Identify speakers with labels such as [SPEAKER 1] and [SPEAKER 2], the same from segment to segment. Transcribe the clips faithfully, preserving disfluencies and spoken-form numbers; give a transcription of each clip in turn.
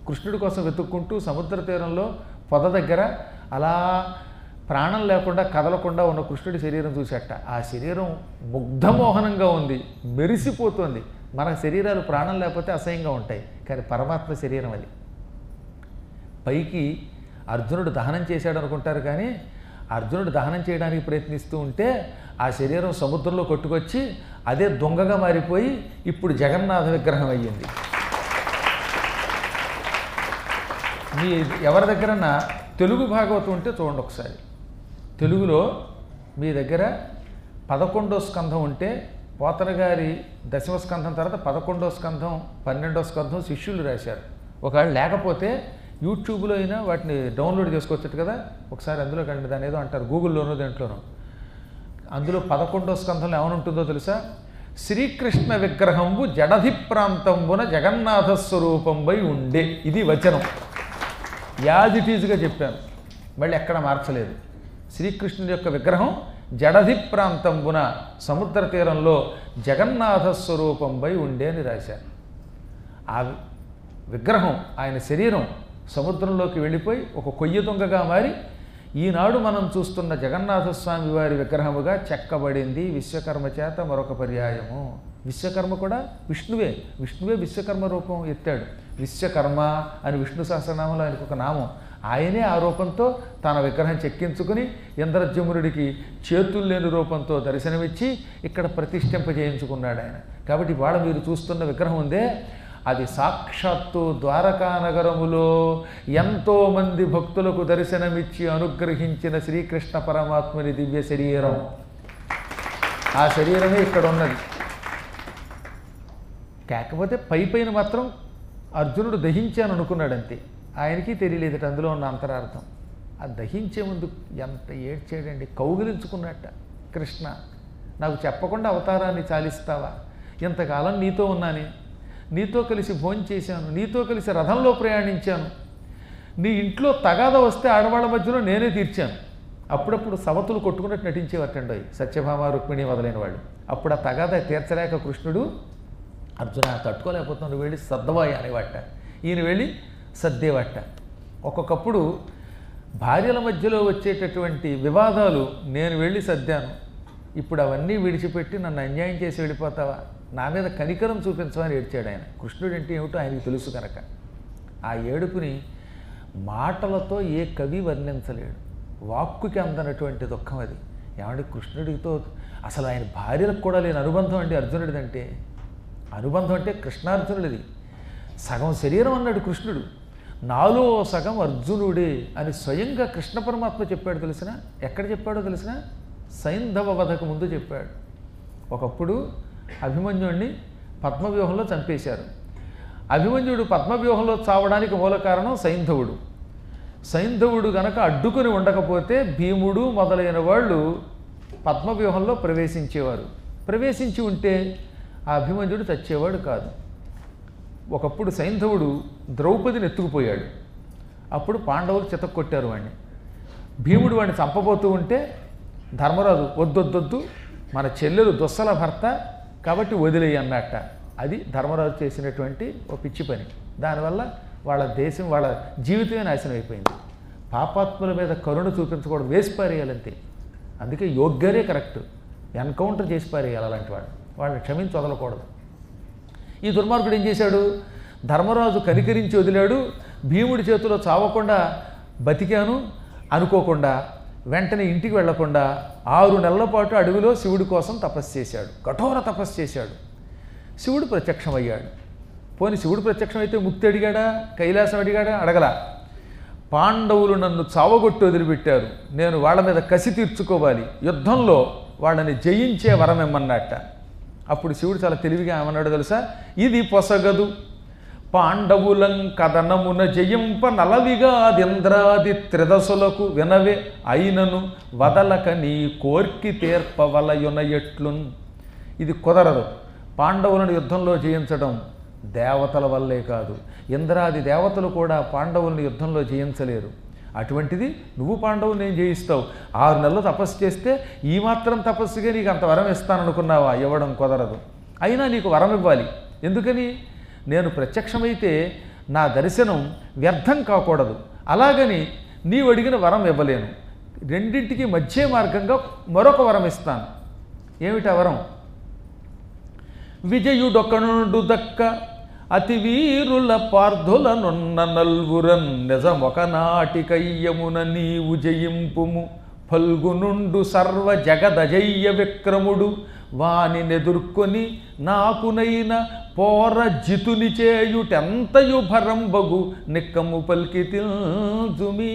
[SPEAKER 1] కృష్ణుడి కోసం వెతుక్కుంటూ సముద్ర తీరంలో పొద దగ్గర అలా ప్రాణం లేకుండా కదలకుండా ఉన్న కృష్ణుడి శరీరం చూసేట. ఆ శరీరం ముగ్ధమోహనంగా ఉంది, మెరిసిపోతుంది. మన శరీరాలు ప్రాణం లేకపోతే అసహ్యంగా ఉంటాయి, కానీ పరమాత్మ శరీరం అది. పైకి అర్జునుడు దహనం చేశాడు అనుకుంటారు, కానీ అర్జునుడు దహనం చేయడానికి ప్రయత్నిస్తూ ఉంటే ఆ శరీరం సముద్రంలో కొట్టుకొచ్చి అదే దొంగగా మారిపోయి ఇప్పుడు జగన్నాథ విగ్రహం అయ్యింది. మీ ఎవరి దగ్గరన్నా తెలుగు భాగవతం ఉంటే చూడండి ఒకసారి. తెలుగులో మీ దగ్గర పదకొండో స్కంధం ఉంటే పోతన గారి దశమ స్కంధం తర్వాత పదకొండో స్కంధం పన్నెండో స్కంధం శిష్యులు రాశారు. ఒకవేళ లేకపోతే యూట్యూబ్లో అయినా వాటిని డౌన్లోడ్ చేసుకోవచ్చు కదా. ఒకసారి అందులో కండి, దాని ఏదో అంటారు గూగుల్లోనో దేంట్లోనో. అందులో పదకొండో స్కంధంలో ఏమనుంటుందో తెలుసా? శ్రీకృష్ణ విగ్రహంబు జడధి ప్రాంతంబున జగన్నాథ స్వరూపంపై ఉండే. ఇది వచనం, యాజ్ ఇట్ ఈజ్గా చెప్పాను, మళ్ళీ ఎక్కడ మార్చలేదు. శ్రీకృష్ణుడి యొక్క విగ్రహం జడధి ప్రాంతంబున సముద్ర తీరంలో జగన్నాథ స్వరూపంపై ఉండే అని రాశారు. ఆ విగ్రహం, ఆయన శరీరం సముద్రంలోకి వెళ్ళిపోయి ఒక కొయ్య దొంగగా మారి ఈనాడు మనం చూస్తున్న జగన్నాథస్వామి వారి విగ్రహముగా చెక్కబడింది విశ్వకర్మ చేత మరొక పర్యాయము. విశ్వకర్మ కూడా విష్ణువే, విష్ణువే విశ్వకర్మ రూపం ఎత్తాడు. విశ్వకర్మ అని విష్ణు సహస్రనామంలో ఆయనకు ఒక నామం. ఆయనే ఆ రూపంతో తన విగ్రహం చెక్కించుకుని ఇంద్రజమునుడికి చేతులు లేని రూపంతో దర్శనమిచ్చి ఇక్కడ ప్రతిష్ఠింప చేయించుకున్నాడు ఆయన. కాబట్టి ఇవాళ మీరు చూస్తున్న విగ్రహం ఉందే, అది సాక్షాత్తు ద్వారకా నగరములో ఎంతోమంది భక్తులకు దర్శనమిచ్చి అనుగ్రహించిన శ్రీకృష్ణ పరమాత్మని దివ్య శరీరం. ఆ శరీరమే ఇక్కడ ఉన్నది. కాకపోతే పై పైన మాత్రం అర్జునుడు దహించాను అనుకున్నాడు అంతే, ఆయనకి తెలియలేదట అందులో ఉన్న అంతరార్థం. ఆ దహించే ముందు ఎంత ఏడ్చాడండి, కౌగిలించుకున్నట్ట. కృష్ణ, నాకు చెప్పకుండా అవతారాన్ని చాలిస్తావా? ఇంతకాలం నీతో ఉన్నానే, నీతో కలిసి భోంచేశాను, నీతో కలిసి రథంలో ప్రయాణించాను, నీ ఇంట్లో తగాద వస్తే ఆడవాళ్ళ మధ్యలో నేనే తీర్చాను. అప్పుడప్పుడు సవతులు కొట్టుకున్నట్టు నటించేవాటండి సత్యభామ రుక్మిణి మొదలైన వాళ్ళు. అప్పుడు ఆ తగాద తీర్చలేక కృష్ణుడు, అర్జున తట్టుకోలేకపోతున్నాడు, వెళ్ళి సర్దవాయి అనేవాట. ఈయన వెళ్ళి సర్దేవాట. ఒక్కొక్కప్పుడు భార్యల మధ్యలో వచ్చేటటువంటి వివాదాలు నేను వెళ్ళి సర్దాను, ఇప్పుడు అవన్నీ విడిచిపెట్టి నన్ను అన్యాయం చేసి వెళ్ళిపోతావా? నా మీద కనికరం చూపించమని ఏడ్చాడు ఆయన. కృష్ణుడు అంటే ఏమిటో ఆయనకి తెలుసు కనుక. ఆ ఏడుపుని మాటలతో ఏ కవి వర్ణించలేడు. వాక్కుకి అందనటువంటి దుఃఖం అది. ఏమంటే కృష్ణుడితో అసలు ఆయన భార్యలకు కూడా లేని అనుబంధం అండి అర్జునుడిదంటే. అనుబంధం అంటే కృష్ణార్జునుడిది. సగం శరీరం అన్నాడు కృష్ణుడు, నాలో సగం అర్జునుడే అని స్వయంగా కృష్ణ పరమాత్మ చెప్పాడు. తెలిసిన ఎక్కడ చెప్పాడో తెలిసిన సైంధవ వధకు ముందు చెప్పాడు. ఒకప్పుడు అభిమన్యుడిని పద్మవ్యూహంలో చంపేశారు. అభిమన్యుడు పద్మవ్యూహంలో చావడానికి మూల కారణం సైంధవుడు. సైంధవుడు గనక అడ్డుకొని ఉండకపోతే భీముడు మొదలైన వాళ్ళు పద్మవ్యూహంలో ప్రవేశించేవారు. ప్రవేశించి ఉంటే ఆ అభిమన్యుడు చచ్చేవాడు కాదు. ఒకప్పుడు సైంధవుడు ద్రౌపదిని ఎత్తుకుపోయాడు. అప్పుడు పాండవులు చితక్కొట్టారు వాడిని. భీముడు వాడిని చంపబోతూ ఉంటే ధర్మరాజు వద్దొద్దొద్దు, మన చెల్లెలు దుస్సల భర్త కాబట్టి వదిలేయి అన్నట్ట. అది ధర్మరాజు చేసినటువంటి ఓ పిచ్చి పని. దానివల్ల వాళ్ళ దేశం, వాళ్ళ జీవితమే నాశనం అయిపోయింది. పాపాత్ముల మీద కరుణ చూపించకూడదు, వేసి పారేయాలంతే. అందుకే యోగ్యరే కరెక్ట్, ఎన్కౌంటర్ చేసి పారేయాలి అలాంటి వాళ్ళు, వాళ్ళని క్షమించి వదలకూడదు. ఈ దుర్మార్గుడు ఏం చేశాడు? ధర్మరాజు కనికరించి వదిలాడు. భీముడి చేతిలో చావకుండా బతికాను అనుకోకుండా వెంటనే ఇంటికి వెళ్లకుండా ఆరు నెలల పాటు అడవిలో శివుడి కోసం తపస్సు చేశాడు. కఠోర తపస్సు చేశాడు. శివుడు ప్రత్యక్షమయ్యాడు. పోని శివుడు ప్రత్యక్షమైతే ముక్తి అడిగాడా, కైలాసం అడిగాడా? అడగలా. పాండవులు నన్ను చావగొట్టి వదిలిపెట్టారు, నేను వాళ్ళ మీద కసి తీర్చుకోవాలి, యుద్ధంలో వాళ్ళని జయించే వరం ఇమ్మన్నట్ట. అప్పుడు శివుడు చాలా తెలివిగా ఏమన్నాడు తెలుసా? ఇది పొసగదు పాండవులం కథనమున జయింప నలవిగాదింద్రాది త్రిదశులకు వినవే అయినను వదలక నీ కోర్కి తీర్పవలయున ఎట్లున్. ఇది కుదరదు. పాండవులను యుద్ధంలో జయించడం దేవతల వల్లే కాదు, ఇంద్రాది దేవతలు కూడా పాండవులను యుద్ధంలో జయించలేరు. అటువంటిది నువ్వు పాండవులు నేను జయిస్తావు. ఆరు నెలలు తపస్సు చేస్తే ఈ మాత్రం తపస్సుగా నీకు అంత వరం ఇస్తాననుకున్నావా? ఇవ్వడం కుదరదు. అయినా నీకు వరం ఇవ్వాలి. ఎందుకని? నేను ప్రత్యక్షమైతే నా దర్శనం వ్యర్థం కాకూడదు. అలాగని నీవు అడిగిన వరం ఇవ్వలేను. రెండింటికి మధ్య మార్గంగా మరొక వరం ఇస్తాను. ఏమిటి ఆ వరం? విజయుడొకనుడు దక్క అతి వీరుల పార్థులనున్న నల్వురన్ నిజమొక నాటికయ్యమున నీవు జయింపుము. ఫల్గునుండు సర్వ జగదజయ్య విక్రముడు వాని నెదుర్కొని నాకునైన పోర జితుని చేయుటెంతయు భరంబగు నిక్కము పల్కితిల్జుమీ.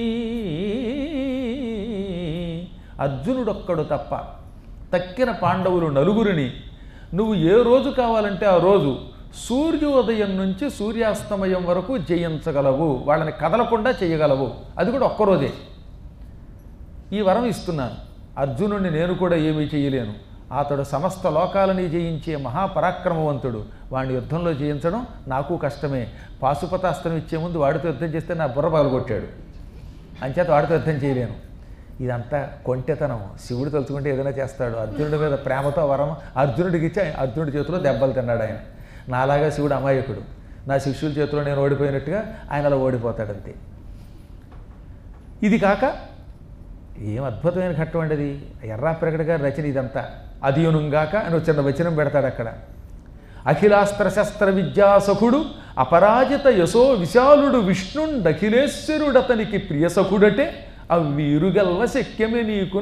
[SPEAKER 1] అర్జునుడొక్కడు తప్ప తక్కిన పాండవులు నలుగురిని నువ్వు ఏ రోజు కావాలంటే ఆ రోజు సూర్యోదయం నుంచి సూర్యాస్తమయం వరకు జయించగలవు. వాళ్ళని కదలకుండా చేయగలవు. అది కూడా ఒక్కరోజే. ఈ వరం ఇస్తున్నాను. అర్జునుడిని నేను కూడా ఏమీ చేయలేను. అతడు సమస్త లోకాలని జయించే మహాపరాక్రమవంతుడు. వాడిని యుద్ధంలో జయించడం నాకు కష్టమే. పాశుపతాస్త్రం ఇచ్చే ముందు వాడితో యుద్ధం చేస్తే నా బుర్ర పగలగొట్టాడు. అంచేత వాడితో యుద్ధం చేయలేను. ఇదంతా కొంటెతనం. శివుడు తలుచుకుంటే ఏదైనా చేస్తాడు. అర్జునుడి మీద ప్రేమతో వరం అర్జునుడికి ఇచ్చి అర్జునుడి చేతిలో దెబ్బలు తిన్నాడు ఆయన. నాలాగా శివుడు అమాయకుడు. నా శిష్యుల చేతిలో నేను ఓడిపోయినట్టుగా ఆయన అలా ఓడిపోతాడంతే. ఇది కాక ఏం అద్భుతమైన ఘట్టం అండి అది. ఎర్రా ప్రకట గారి రచన ఇదంతా. అదియునుగాక అని చిన్న వచనం పెడతాడు అక్కడ. అఖిలాస్త్ర శస్త్ర విద్యాసఖుడు అపరాజిత యశో విశాలుడు విష్ణుండఖిలేశ్వరుడతనికి ప్రియసఖుడటే అవ్వీరుగల్వ శక్యమే నీకున్.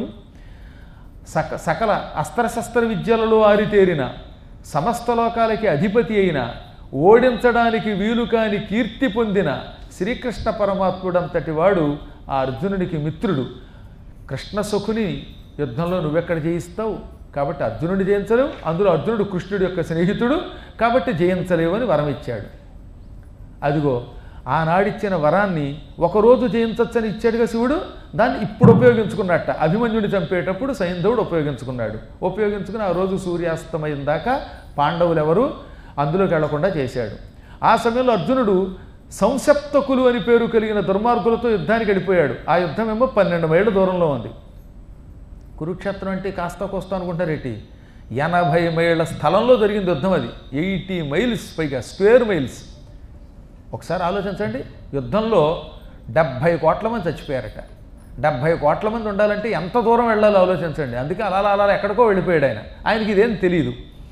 [SPEAKER 1] సక సకల అస్త్రశస్త్ర విద్యలలో ఆరితేరిన సమస్త లోకాలకి అధిపతి అయిన ఓడించడానికి వీలు కాని కీర్తి పొందిన శ్రీకృష్ణ పరమాత్ముడంతటి వాడు ఆ అర్జునుడికి మిత్రుడు. కృష్ణసుఖుని యుద్ధంలో నువ్వెక్కడ జయిస్తావు కాబట్టి అర్జునుడి జయించలేవు. అందులో అర్జునుడు కృష్ణుడి యొక్క స్నేహితుడు కాబట్టి జయించలేవు అని వరం ఇచ్చాడు. అదిగో ఆనాడిచ్చిన వరాన్ని ఒకరోజు జయించచ్చని ఇచ్చాడుగా శివుడు. దాన్ని ఇప్పుడు ఉపయోగించుకున్నట్ట. అభిమన్యుడిని చంపేటప్పుడు సైంధవుడు ఉపయోగించుకున్నాడు. ఉపయోగించుకుని ఆ రోజు సూర్యాస్తమయం దాకా పాండవులు ఎవరు అందులోకి వెళ్లకుండా చేశాడు. ఆ సమయంలో అర్జునుడు సంసప్తకులు అని పేరు కలిగిన దుర్మార్గులతో యుద్ధానికి వెళ్ళిపోయాడు. ఆ యుద్ధం ఏమో పన్నెండు మైళ్ళ దూరంలో ఉంది. కురుక్షేత్రం అంటే కాస్త కోస్తా అనుకుంటారేటి, ఎనభై మైళ్ళ స్థలంలో జరిగింది యుద్ధం. అది ఎయిటీ మైల్స్ పైగా స్క్వేర్ మైల్స్. ఒకసారి ఆలోచించండి. యుద్ధంలో డెబ్భై కోట్ల మంది చచ్చిపోయారట. డెబ్భై కోట్ల మంది ఉండాలంటే ఎంత దూరం వెళ్ళాలో ఆలోచించండి. అందుకే అలా అలా ఎక్కడికో వెళ్ళిపోయాడు ఆయన. ఆయనకి ఇదేం తెలియదు.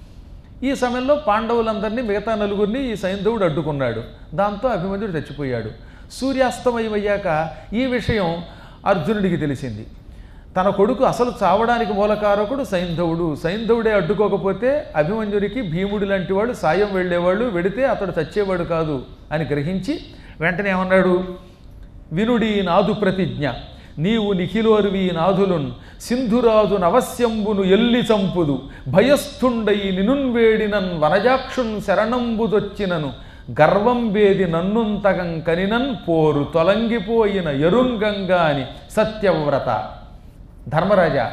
[SPEAKER 1] ఈ సమయంలో పాండవులందరినీ మిగతా నలుగురిని ఈ సైంధవుడు అడ్డుకున్నాడు. దాంతో అభిమన్యుడు చచ్చిపోయాడు. సూర్యాస్తమయం అయ్యాక ఈ విషయం అర్జునుడికి తెలిసింది. తన కొడుకు అసలు చావడానికి మూలకారకుడు సైంధవుడు. సైంధవుడే అడ్డుకోకపోతే అభిమన్యుడికి భీముడి లాంటి వాడు సాయం వెళ్ళేవాళ్ళు, వెడితే అతడు చచ్చేవాడు కాదు అని గ్రహించి వెంటనే ఏమన్నాడు? వినుడి నాదు ప్రతిజ్ఞ నీవు నిఖిలోర్వి నాథులున్ సింధురాజు నవస్యంబును ఎల్లి చంపుదు భయస్థుండై నినున్వేడినన్ వనజాక్షున్ శరణంబుదొచ్చినను గర్వం వేది నన్నుంతగం కనినన్ పోరు తొలంగిపోయిన ఎరుంగంగా అని సత్యవ్రత. ధర్మరాజా,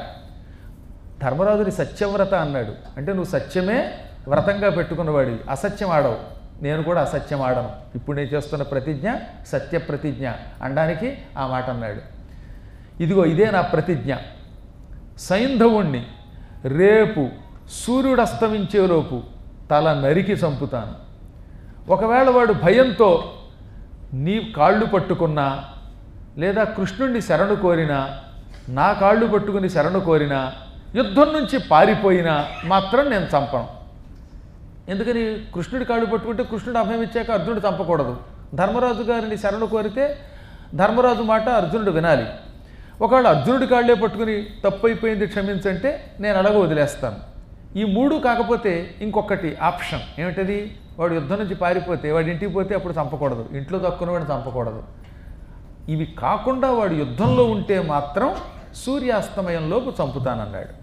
[SPEAKER 1] ధర్మరాజుని సత్యవ్రత అన్నాడు. అంటే నువ్వు సత్యమే వ్రతంగా పెట్టుకున్నవాడివి, అసత్యం ఆడవు. నేను కూడా అసత్యం ఆడను. ఇప్పుడు నేను చేస్తున్న ప్రతిజ్ఞ సత్య ప్రతిజ్ఞ అనడానికి ఆ మాట అన్నాడు. ఇదిగో ఇదే నా ప్రతిజ్ఞ. సైంధవుణ్ణి రేపు సూర్యుడు అస్తమించేలోపు తల నరికి చంపుతాను. ఒకవేళ వాడు భయంతో నీ కాళ్ళు పట్టుకున్నా లేదా కృష్ణుణ్ణి శరణు కోరినా, నా కాళ్ళు పట్టుకుని శరణు కోరినా, యుద్ధం నుంచి పారిపోయినా మాత్రం నేను చంపను. ఎందుకని? కృష్ణుడి కాళ్ళు పట్టుకుంటే కృష్ణుడు అభయం ఇచ్చాక అర్జునుడు చంపకూడదు. ధర్మరాజు గారిని శరణు కోరితే ధర్మరాజు మాట అర్జునుడు వినాలి. ఒకవేళ అర్జునుడి కాళ్ళే పట్టుకుని తప్పు అయిపోయింది క్షమించంటే నేను అలాగ వదిలేస్తాను. ఈ మూడు కాకపోతే ఇంకొకటి ఆప్షన్ ఏమిటది? వాడు యుద్ధం నుంచి పారిపోతే, వాడి ఇంటికి పోతే అప్పుడు చంపకూడదు, ఇంట్లో దక్కున వాడిని చంపకూడదు. ఇవి కాకుండా వాడు యుద్ధంలో ఉంటే మాత్రం సూర్యాస్తమయంలోపు చంపుతానన్నాడు.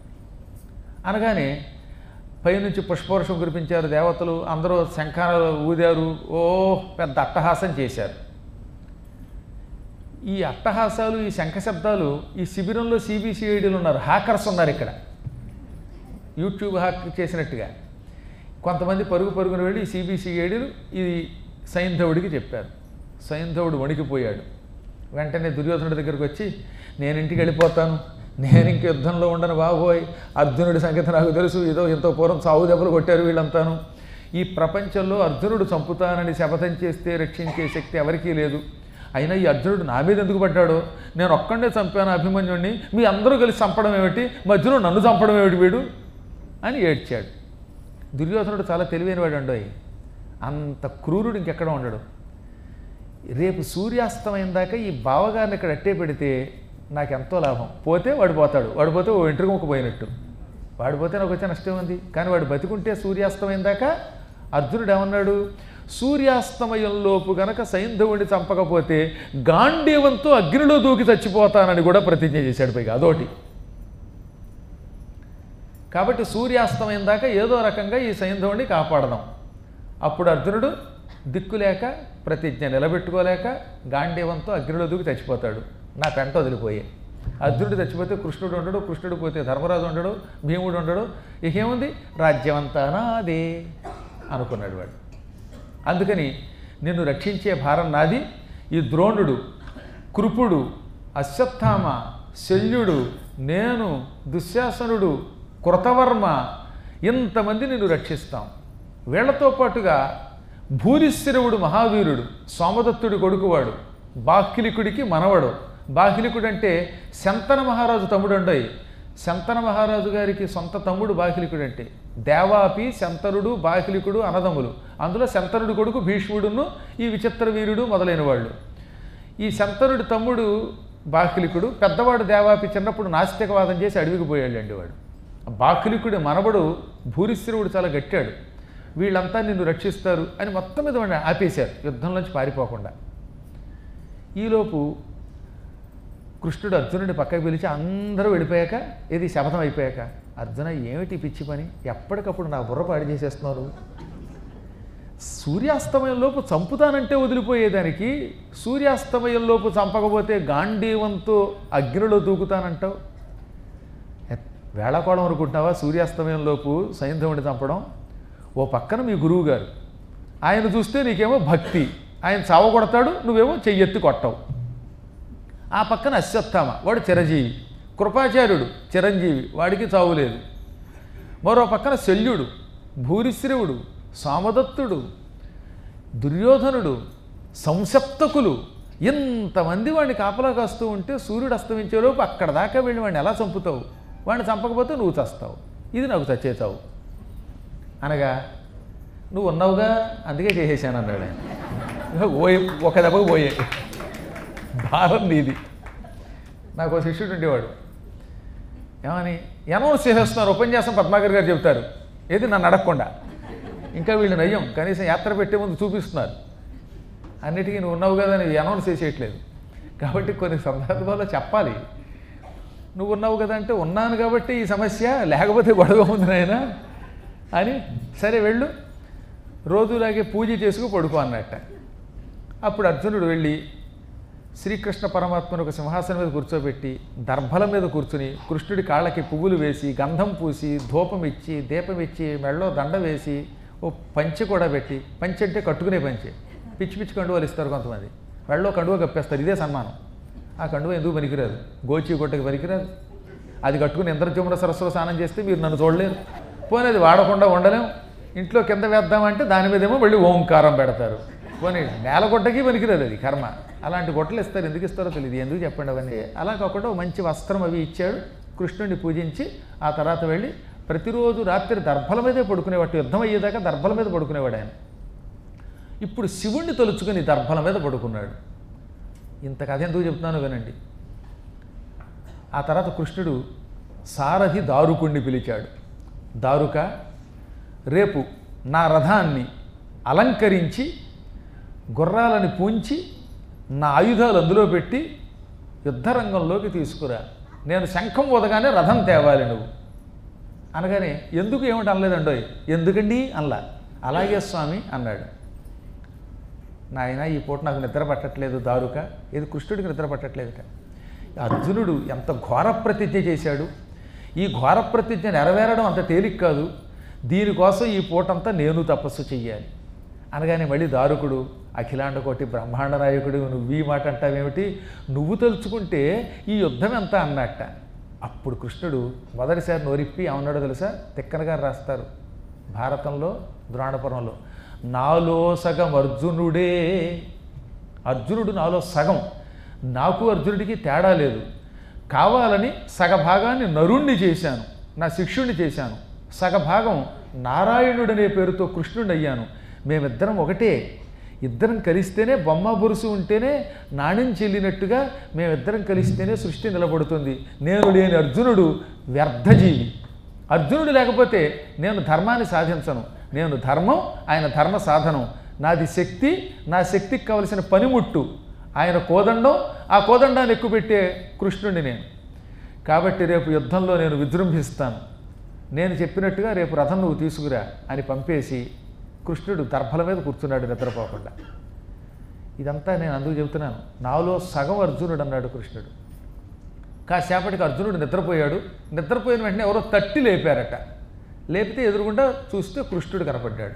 [SPEAKER 1] అనగానే పైనుంచి పుష్పవర్షం కురిపించారు దేవతలు. అందరూ శంఖాలు ఊదారు. ఓ పెద్ద అట్టహాసం చేశారు. ఈ అట్టహాసాలు, ఈ శంఖశబ్దాలు, ఈ శిబిరంలో సిబిసిఐడీలు ఉన్నారు, హ్యాకర్స్ ఉన్నారు ఇక్కడ, యూట్యూబ్ హ్యాక్ చేసినట్టుగా. కొంతమంది పరుగు పరుగున వెళ్ళి ఈ సిబిసిఐడీలు ఈ సైంధవుడికి చెప్పారు. సైంధవుడు వణికిపోయాడు. వెంటనే దుర్యోధనుడి దగ్గరికి వచ్చి, నేను ఇంటికి వెళ్ళిపోతాను, నేను ఇంక యుద్ధంలో ఉండను బాబోయ్, అర్జునుడి సంగతి నాకు తెలుసు, ఏదో ఇంత పూర్వం సావు దెబ్బలు కొట్టారు వీళ్ళంతాను, ఈ ప్రపంచంలో అర్జునుడు చంపుతానని శపథం చేస్తే రక్షించే శక్తి ఎవరికీ లేదు. అయినా ఈ అర్జునుడు నా మీద ఎందుకు పడ్డాడో, నేను ఒక్కడే చంపాను అభిమన్యుడిని, మీ అందరూ కలిసి చంపడం ఏమిటి, మధ్యలో నన్ను చంపడం ఏమిటి వీడు అని ఏడ్చాడు. దుర్యోధనుడు చాలా తెలివైనవాడు అండోయ్, అంత క్రూరుడు ఇంకెక్కడ ఉండడు. రేపు సూర్యాస్తమైన దాకా ఈ బావగారిని ఇక్కడ అట్టే పెడితే నాకెంతో లాభం, పోతే వాడు పోతాడు, వాడు పోతే ఓ వెంట్రుక ముక్క పోయినట్టు, వాడు పోతే నాకు వచ్చే నష్టం ఉంది. కానీ వాడు బతికుంటే సూర్యాస్తమైన దాకా అర్జునుడు ఏమన్నాడు, సూర్యాస్తమయంలోపు గనక సైంధవుడిని చంపకపోతే గాంధీవంతో అగ్నిలో దూకి చచ్చిపోతానని కూడా ప్రతిజ్ఞ చేశాడు. పైగా అదోటి. కాబట్టి సూర్యాస్తమయం దాకా ఏదో రకంగా ఈ సైంధవుడిని కాపాడదాం. అప్పుడు అర్జునుడు దిక్కులేక ప్రతిజ్ఞ నిలబెట్టుకోలేక గాంధీవంతో అగ్నిలో దూకి చచ్చిపోతాడు. నా పెంట వదిలిపోయే. అర్జునుడు చచ్చిపోతే కృష్ణుడు ఉండడు, కృష్ణుడు పోతే ధర్మరాజు ఉండడు, భీముడు ఉండడు, ఇకేముంది రాజ్యమంతా నాదే అనుకున్నాడు వాడు. అందుకని నిన్ను రక్షించే భారం నాది. ఈ ద్రోణుడు, కృపుడు, అశ్వత్థామ, శల్యుడు, నేను, దుశ్శాసనుడు, కృతవర్మ, ఇంతమంది నిన్ను రక్షిస్తాం. వీళ్లతో పాటుగా భూరిశ్రవుడు మహావీరుడు, సోమదత్తుడి కొడుకువాడు, బాహ్లికుడికి మనవడు. బాహ్లికుడు అంటే శంతన మహారాజు తమ్ముడు అండోయ్. శంతన మహారాజు గారికి సొంత తమ్ముడు బాహ్లికుడు. అంటే దేవాపి, శంతనుడు, బాహ్లికుడు అన్నదమ్ములు. అందులో శంతనుడి కొడుకు భీష్ముడును, ఈ విచిత్ర వీరుడు మొదలైన వాళ్ళు. ఈ శంతనుడి తమ్ముడు బాహ్లికుడు, పెద్దవాడు దేవాపి చిన్నప్పుడు నాస్తికవాదం చేసి అడవికి పోయాడండి వాడు. బాహ్లికుడి మనవడు భూరిశ్రవుడు చాలా గట్టాడు. వీళ్ళంతా నిన్ను రక్షిస్తారు అని మొత్తం మీద వాడిని ఆపేశారు, యుద్ధంలోంచి పారిపోకుండా. ఈలోపు కృష్ణుడు అర్జునుడిని పక్కకు పిలిచి అందరూ వెళ్ళిపోయాక, ఇది శపథం అయిపోయాక, అర్జున ఏమిటి పిచ్చి పని, ఎప్పటికప్పుడు నా బుర్ర పాడి చేసేస్తున్నావు. సూర్యాస్తమయంలోపు చంపుతానంటే వదిలిపోయేదానికి సూర్యాస్తమయంలోపు చంపకపోతే గాంధీవంతో అగ్నిలో దూకుతానంటావు. వేళాకోళం అనుకుంటున్నావా సూర్యాస్తమయంలోపు సైంధవుడిని చంపడం? ఓ పక్కన మీ గురువు గారు, ఆయన చూస్తే నీకేమో భక్తి, ఆయన చావగొడతాడు, నువ్వేమో చెయ్యెత్తి కొట్టవు. ఆ పక్కన అశ్వత్థామ, వాడు చిరంజీవి, కృపాచార్యుడు చిరంజీవి, వాడికి చావులేదు. మరో పక్కన శల్యుడు, భూరిశ్రవుడు, సోమదత్తుడు, దుర్యోధనుడు, సంసప్తకులు, ఇంతమంది వాడిని కాపలా కాస్తూ ఉంటే సూర్యుడు అస్తమించేలోపు అక్కడ దాకా వెళ్ళి వాడిని ఎలా చంపుతావు? వాడిని చంపకపోతే నువ్వు చస్తావు, ఇది నాకు చచ్చే చావు అనగా, నువ్వు ఉన్నావుగా అందుకే చేసేసాను అన్నాడు ఆయన. పోయే ఒక దెబ్బకు పోయే భారం నీది. నాకు ఒక శిష్యుడు ఉండేవాడు, ఏమని అనౌన్స్ చేసేస్తున్నారు ఉపన్యాసం పద్మాకర్ గారు చెబుతారు, ఏది నన్ను అడగకుండా. ఇంకా వీళ్ళు నయ్యం, కనీసం యాత్ర పెట్టే ముందు చూపిస్తున్నారు. అన్నిటికీ నువ్వు ఉన్నావు కదా అని అనౌన్స్ చేసేయట్లేదు. కాబట్టి కొన్ని సందర్భాల్లో చెప్పాలి, నువ్వు ఉన్నావు కదా అంటే ఉన్నాను కాబట్టి ఈ సమస్య, లేకపోతే గొడవ ఉంది నాయన అని. సరే వెళ్ళు, రోజులాగే పూజ చేసుకు పడుకో అన్నట్ట. అప్పుడు అర్జునుడు వెళ్ళి శ్రీకృష్ణ పరమాత్మను ఒక సింహాసనం మీద కూర్చోబెట్టి దర్భల మీద కూర్చుని కృష్ణుడి కాళ్ళకి పువ్వులు వేసి, గంధం పూసి, ధూపం ఇచ్చి, దీపం ఇచ్చి, మెళ్ళో దండ వేసి, ఓ పంచె కూడా పెట్టి, పంచె అంటే కట్టుకునే పంచె, పిచ్చి పిచ్చి కండువాలు ఇస్తారు కొంతమంది, మెళ్ళో కండువ కప్పేస్తారు, ఇదే సన్మానం. ఆ కండువ ఎందుకు పనికిరాదు, గోచి గుట్టకి పనికిరాదు. అది కట్టుకుని ఇంద్రజమున సరస్సులో స్నానం చేస్తే మీరు నన్ను చూడలేరు. పోనీ అది వాడకుండా ఉండలేం. ఇంట్లో కింద వేద్దామంటే దాని మీదేమో మళ్ళీ ఓంకారం పెడతారు. పోనీ నేల గుట్టకి పనికిరాదు, అది కర్మ. అలాంటి గుట్టలు ఇస్తారు, ఎందుకు ఇస్తారో తెలియదు, ఎందుకు చెప్పండి అవన్నీ. అలా కాకుండా మంచి వస్త్రం అవి ఇచ్చాడు, కృష్ణుడిని పూజించి ఆ తర్వాత వెళ్ళి ప్రతిరోజు రాత్రి దర్భల మీదే పడుకునేవాడు. యుద్ధం అయ్యేదాకా దర్భల మీద పడుకునేవాడు ఆయన. ఇప్పుడు శివుణ్ణి తలుచుకుని దర్భల మీద పడుకున్నాడు. ఇంత కథ ఎందుకు చెప్తున్నాను వినండి. ఆ తర్వాత కృష్ణుడు సారథి దారుకుణ్ణి పిలిచాడు. దారుక, రేపు నా రథాన్ని అలంకరించి గుర్రాలని పూంచి నా ఆయుధాలు అందులో పెట్టి యుద్ధరంగంలోకి తీసుకురా, నేను శంఖం ఊదగానే రథం తేవాలి నువ్వు అనగానే, ఎందుకు ఏమిటి అనలేదండోయ్, ఎందుకండి అనలా. అలాగే స్వామి అన్నాడు. నాయన ఈ పూట నాకు నిద్ర పట్టట్లేదు దారుక, ఇది కృష్ణుడికి నిద్ర పట్టట్లేదుట. అర్జునుడు ఎంత ఘోర ప్రతిజ్ఞ చేశాడు. ఈ ఘోర ప్రతిజ్ఞ నెరవేరడం అంత తేలిక కాదు, దీనికోసం ఈ పూటంతా నేను తపస్సు చెయ్యాలి అనగానే మళ్ళీ దారుకుడు, అఖిలాండ కోటి బ్రహ్మాండ నాయకుడు, నువ్వు ఈ మాట అంటావేమిటి, నువ్వు తలుచుకుంటే ఈ యుద్ధం ఎంత అన్నట్ట. అప్పుడు కృష్ణుడు మొదటిసారి నోరిప్పి ఏమన్నాడో తెలుసా, తిక్కన గారు రాస్తారు, భారతంలో ద్రోణపురంలో నాలో సగం అర్జునుడే. అర్జునుడు నాలో సగం. నాకు అర్జునుడికి తేడా లేదు. కావాలని సగభాగాన్ని నరుణ్ణి చేశాను, నా శిష్యుణ్ణి చేశాను. సగభాగం నారాయణుడనే పేరుతో కృష్ణుడిని అయ్యాను. మేమిద్దరం ఒకటే. ఇద్దరం కలిస్తేనే బొమ్మ బొరుసు ఉంటేనే నాణ్యం చెల్లినట్టుగా మేమిద్దరం కలిస్తేనే సృష్టి నిలబడుతుంది. నేను లేని అర్జునుడు వ్యర్థజీవి. అర్జునుడు లేకపోతే నేను ధర్మాన్ని సాధించను. నేను ధర్మం, ఆయన ధర్మ సాధనం. నాది శక్తి, నా శక్తికి కావలసిన పనిముట్టు ఆయన కోదండం, ఆ కోదండాన్ని ఎక్కుపెట్టే కృష్ణుడిని నేను. కాబట్టి రేపు యుద్ధంలో నేను విజృంభిస్తాను. నేను చెప్పినట్టుగా రేపు రథం నువ్వు తీసుకురా అని పంపేసి కృష్ణుడు దర్భల మీద కూర్చున్నాడు నిద్రపోకుండా. ఇదంతా నేను అందుకు చెబుతున్నాను. నాలో సగం అర్జునుడు అన్నాడు కృష్ణుడు. కాసేపటికి అర్జునుడు నిద్రపోయాడు. నిద్రపోయిన వెంటనే ఎవరో తట్టి లేపారట. లేపితే ఎదురుగుండా చూస్తే కృష్ణుడు కనపడ్డాడు.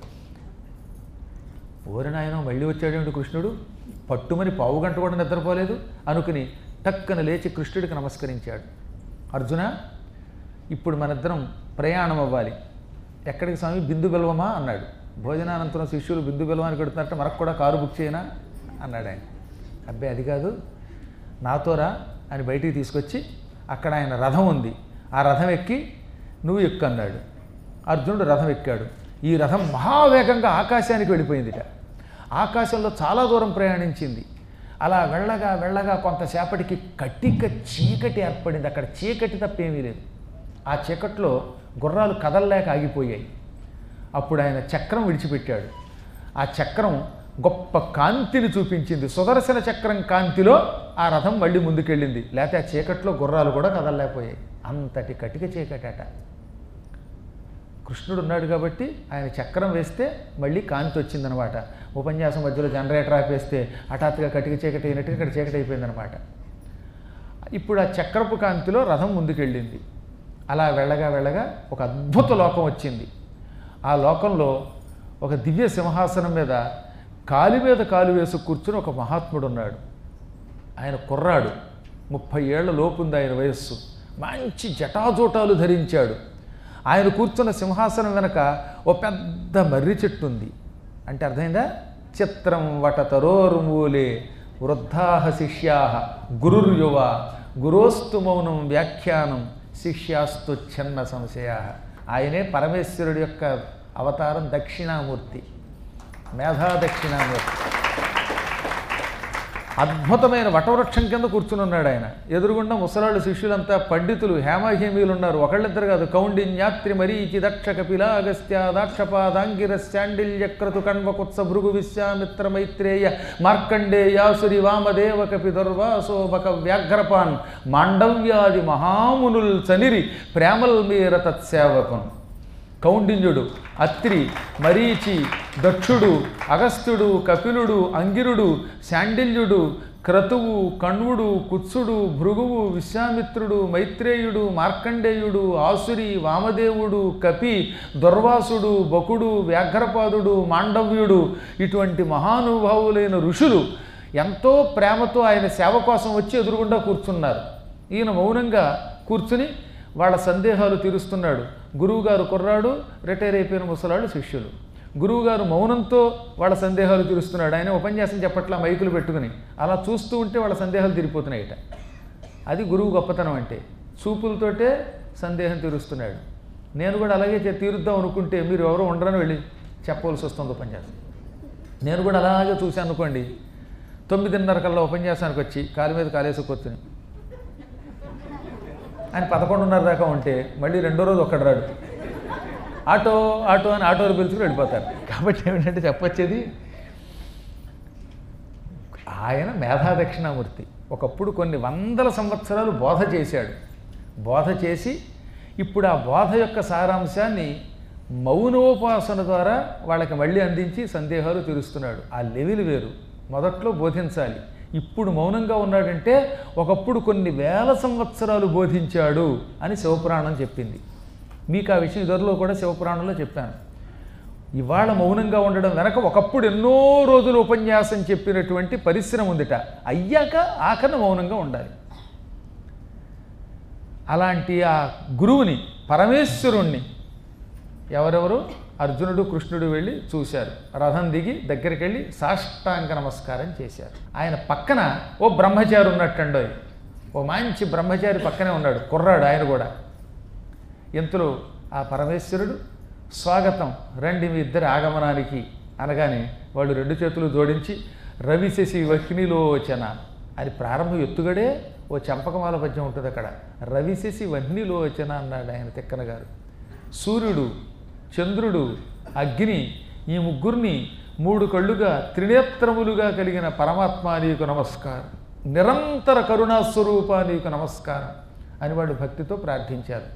[SPEAKER 1] ఓరినాయన మళ్ళీ వచ్చాడేమిటి కృష్ణుడు, పట్టుమని పావు గంట కూడా నిద్రపోలేదు అనుకుని టక్కన లేచి కృష్ణుడికి నమస్కరించాడు. అర్జున, ఇప్పుడు మనిద్దరం ప్రయాణం అవ్వాలి. ఎక్కడికి స్వామి? బిందు బెల్వమా అన్నాడు. భోజనానంతరం శిష్యులు బిందు బెల్వాన్ని కడుతున్నారంటే మనకు కూడా కారు బుక్ చేయనా అన్నాడు ఆయన. అబ్బాయి అది కాదు, నాతోరా అని బయటికి తీసుకొచ్చి అక్కడ ఆయన రథం ఉంది, ఆ రథం ఎక్కి నువ్వు ఎక్కు అన్నాడు. అర్జునుడు రథం ఎక్కాడు. ఈ రథం మహావేగంగా ఆకాశానికి వెళ్ళిపోయిందిట. ఆకాశంలో చాలా దూరం ప్రయాణించింది. అలా వెళ్ళగా వెళ్ళగా కొంతసేపటికి కట్టిక చీకటి ఏర్పడింది. అక్కడ చీకటి తప్పేమీ లేదు. ఆ చీకట్లో గుర్రాలు కదలలేక ఆగిపోయాయి. అప్పుడు ఆయన చక్రం విడిచిపెట్టాడు. ఆ చక్రం గొప్ప కాంతిని చూపించింది. సుదర్శన చక్రం కాంతిలో ఆ రథం మళ్ళీ ముందుకెళ్ళింది. లేకపోతే ఆ చీకట్లో గుర్రాలు కూడా కదలలేకపోయాయి. అంతటి కటిక చీకటట. కృష్ణుడు ఉన్నాడు కాబట్టి ఆయన చక్రం వేస్తే మళ్ళీ కాంతి వచ్చిందనమాట. ఉపన్యాసం మధ్యలో జనరేటర్ ఆపేస్తే హఠాత్తుగా కటిక చీకటి అయినట్టుగా ఇక్కడ చీకటి అయిపోయిందనమాట. ఇప్పుడు ఆ చక్రపు కాంతిలో రథం ముందుకెళ్ళింది. అలా వెళ్ళగా వెళ్ళగా ఒక అద్భుత లోకం వచ్చింది. ఆ లోకంలో ఒక దివ్య సింహాసనం మీద కాలి మీద కాలు వేసి కూర్చుని ఒక మహాత్ముడు ఉన్నాడు. ఆయన కుర్రాడు, ముప్పై ఏళ్ల లోపుంది ఆయన వయస్సు. మంచి జటాజోటాలు ధరించాడు. ఆయన కూర్చున్న సింహాసనం వెనక ఓ పెద్ద మర్రి చెట్టు ఉంది. అంటే అర్థమైందా? చిత్రం వటతరోర్మూలే వృద్ధాహ శిష్యాహ గురుర్యువ గురోస్తు మౌనం వ్యాఖ్యానం శిష్యాస్తు ఛన్న సంశయా. ఆయనే పరమేశ్వరుడి యొక్క అవతారం దక్షిణామూర్తి, మేధా దక్షిణామూర్తి. అద్భుతమైన వటవృక్షం కింద కూర్చుని ఉన్నాడు ఆయన. ఎదురుగుండా ముసలాళ్ళు శిష్యులంతా పండితులు హేమాహేమీలు ఉన్నారు. ఒకళ్ళిద్దరు కాదు, కౌండిన్యాత్రి మరీచి దక్ష కపిలాగస్త్య దాక్షపాదాంగిరశాండిల్యక్రతు కణ్వకుత్స భృగు విశ్వామిత్ర మైత్రేయ మార్కండేయాసురి వామదేవ కపి దుర్వాసో బక వ్యాఘ్రపాన్ మాండవ్యాది మహామునుల్ చనిరి ప్రేమల్ మీర తత్సేవకున్. కౌండిన్యుడు, అత్రి, మరీచి, దక్షుడు, అగస్త్యుడు, కపిలుడు, అంగిరుడు, శాండిల్యుడు, క్రతువు, కణ్వుడు, కుత్సుడు, భృగువు, విశ్వామిత్రుడు, మైత్రేయుడు, మార్కండేయుడు, ఆసురి, వామదేవుడు, కపి, దుర్వాసుడు, బకుడు, వ్యాఘ్రపాదుడు, మాండవ్యుడు, ఇటువంటి మహానుభావులైన ఋషులు ఎంతో ప్రేమతో ఆయన సేవ కోసం వచ్చి ఎదురుగుండా కూర్చున్నారు. ఈయన మౌనంగా కూర్చుని వాళ్ళ సందేహాలు తీరుస్తున్నాడు. గురువుగారు కుర్రాడు, రిటైర్ అయిపోయిన ముసలాడు శిష్యులు. గురువుగారు మౌనంతో వాళ్ళ సందేహాలు తీరుస్తున్నాడు. ఆయన ఉపన్యాసం చెప్పట్లా మైకులు పెట్టుకుని అలా చూస్తూ ఉంటే వాళ్ళ సందేహాలు తీరిపోతున్నాయిట. అది గురువు గొప్పతనం అంటే. చూపులతోటే సందేహం తీరుస్తున్నాడు. నేను కూడా అలాగే తీరుద్దాం అనుకుంటే మీరు ఎవరో ఉండరని వెళ్ళి చెప్పవలసి వస్తుంది ఉపన్యాసం. నేను కూడా అలాగే చూశాను అనుకోండి, తొమ్మిదిన్నర కల్లా ఉపన్యాసానికి వచ్చి కాలు మీద కాలేసి కూర్చుని ఆయన పదకొండున్నర దాకా ఉంటే మళ్ళీ రెండో రోజు ఒక్కడు రాడు. ఆటో ఆటో అని ఆటోలు పిలుచుకుని వెళ్ళిపోతారు. కాబట్టి ఏమిటంటే చెప్పొచ్చేది, ఆయన మేధా దక్షిణామూర్తి. ఒకప్పుడు కొన్ని వందల సంవత్సరాలు బోధ చేశాడు. బోధ చేసి ఇప్పుడు ఆ బోధ యొక్క సారాంశాన్ని మౌనోపాసన ద్వారా వాళ్ళకి మళ్ళీ అందించి సందేహాలు తీరుస్తున్నాడు. ఆ లెవెల్ వేరు. మొదట్లో బోధించాలి, ఇప్పుడు మౌనంగా ఉన్నాడంటే ఒకప్పుడు కొన్ని వేల సంవత్సరాలు బోధించాడు అని శివపురాణం చెప్పింది. మీకు ఆ విషయం ఇదివరలో కూడా శివపురాణంలో చెప్పాను. ఇవాళ మౌనంగా ఉండడం వెనక ఒకప్పుడు ఎన్నో రోజులు ఉపన్యాసం చెప్పినటువంటి పరిశ్రమ ఉందిట. అయ్యాక ఆఖరణ మౌనంగా ఉండాలి. అలాంటి ఆ గురువుని, పరమేశ్వరుణ్ణి ఎవరెవరు? అర్జునుడు కృష్ణుడు వెళ్ళి చూశారు. రథం దిగి దగ్గరికి వెళ్ళి సాష్టాంగ నమస్కారం చేశారు. ఆయన పక్కన ఓ బ్రహ్మచారి ఉన్నట్టండో, ఓ మంచి బ్రహ్మచారి పక్కనే ఉన్నాడు, కుర్రాడు ఆయన కూడా. ఇంతలో ఆ పరమేశ్వరుడు స్వాగతం, రండి మీ ఇద్దరి ఆగమనానికి అనగానే వాళ్ళు రెండు చేతులు జోడించి రవిశశి వహ్నిలోచన అని ప్రారంభం ఎత్తుగడే ఓ చంపకమాల పద్యం ఉంటుంది అక్కడ. రవిశశి వహ్నిలోచన అన్నాడు ఆయన తిక్కన గారు. సూర్యుడు, చంద్రుడు, అగ్ని ఈ ముగ్గురిని మూడు కళ్ళుగా త్రినేత్రములుగా కలిగిన పరమాత్మ నీకు నమస్కారం, నిరంతర కరుణాస్వరూప నీకు నమస్కారం అని వాడు భక్తితో ప్రార్థించారు.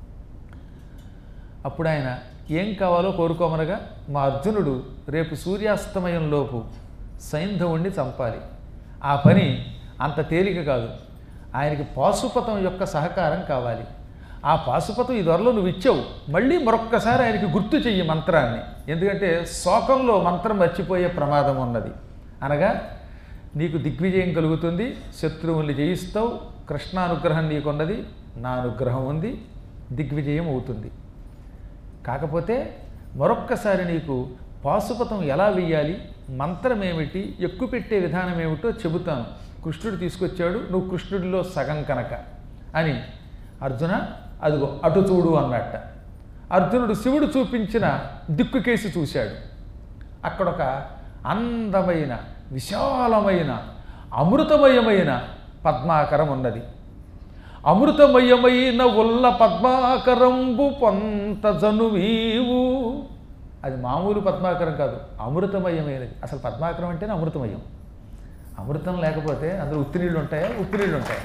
[SPEAKER 1] అప్పుడు ఆయన ఏం కావాలో కోరుకోమనగా, మా అర్జునుడు రేపు సూర్యాస్తమయంలోపు సైంధవుణ్ణి చంపాలి. ఆ పని అంత తేలిక కాదు. ఆయనకి పాశుపతం యొక్క సహకారం కావాలి. ఆ పాశుపతం ఈ త్వరలో నువ్వు ఇచ్చావు, మళ్ళీ మరొక్కసారి ఆయనకి గుర్తు చెయ్యి మంత్రాన్ని, ఎందుకంటే శోకంలో మంత్రం మర్చిపోయే ప్రమాదం ఉన్నది. అనగా నీకు దిగ్విజయం కలుగుతుంది, శత్రువుల్ని జయిస్తావు, కృష్ణానుగ్రహం నీకున్నది, నా అనుగ్రహం ఉంది, దిగ్విజయం అవుతుంది. కాకపోతే మరొక్కసారి నీకు పాశుపతం ఎలా వెయ్యాలి, మంత్రం ఏమిటి, ఎక్కుపెట్టే విధానం ఏమిటో చెబుతాను. కృష్ణుడు తీసుకొచ్చాడు, నువ్వు కృష్ణుడిలో సగం కనుక అని. అర్జున అదిగో అటు చూడు అన్నట్ట. అర్జునుడు శివుడు చూపించిన దిక్కుకేసి చూశాడు. అక్కడొక అందమైన విశాలమైన అమృతమయమైన పద్మాకరం ఉన్నది. అమృతమయమైన ఉల్ల పద్మాకరంబు పొంత జనువీవు. అది మామూలు పద్మాకరం కాదు, అమృతమయమైనది. అసలు పద్మాకరం అంటేనే అమృతమయం. అమృతం లేకపోతే అందులో ఉత్తినీళ్ళు ఉంటాయా? ఉత్తినీళ్ళు ఉంటాయి.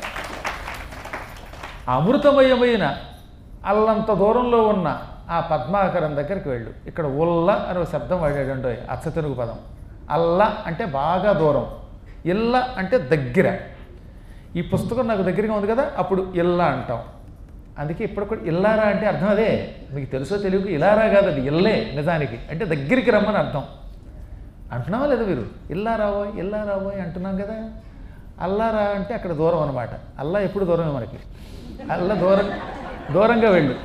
[SPEAKER 1] అమృతమయమైన అల్లంత దూరంలో ఉన్న ఆ పద్మాకరం దగ్గరికి వెళ్ళు. ఇక్కడ ఉల్ల అనే ఒక శబ్దం వాడాడంటో, అచ్చ తెలుగు పదం. అల్ల అంటే బాగా దూరం, ఇల్ల అంటే దగ్గర. ఈ పుస్తకం నాకు దగ్గరగా ఉంది కదా, అప్పుడు ఇల్లా అంటాం. అందుకే ఇప్పుడు కూడా ఇల్లారా అంటే అర్థం అదే. మీకు తెలుసో తెలియదు, ఇలారా కాదు, అది ఇల్లే నిజానికి, అంటే దగ్గరికి రమ్మని అర్థం. అంటున్నావా లేదా మీరు? ఇల్లా రావోయ్ ఇల్లా రావోయ్ అంటున్నాం కదా. అల్లారా అంటే అక్కడ దూరం అనమాట. అల్లా ఎప్పుడు దూరమే మనకి. అల్లా దూరం, దూరంగా వెళ్ళు.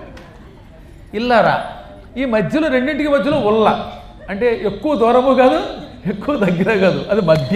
[SPEAKER 1] ఇల్లారా ఈ మధ్యలో, రెండింటికి మధ్యలో ఉల్ల అంటే ఎక్కువ దూరము కాదు, ఎక్కువ దగ్గర కాదు, అది మధ్య.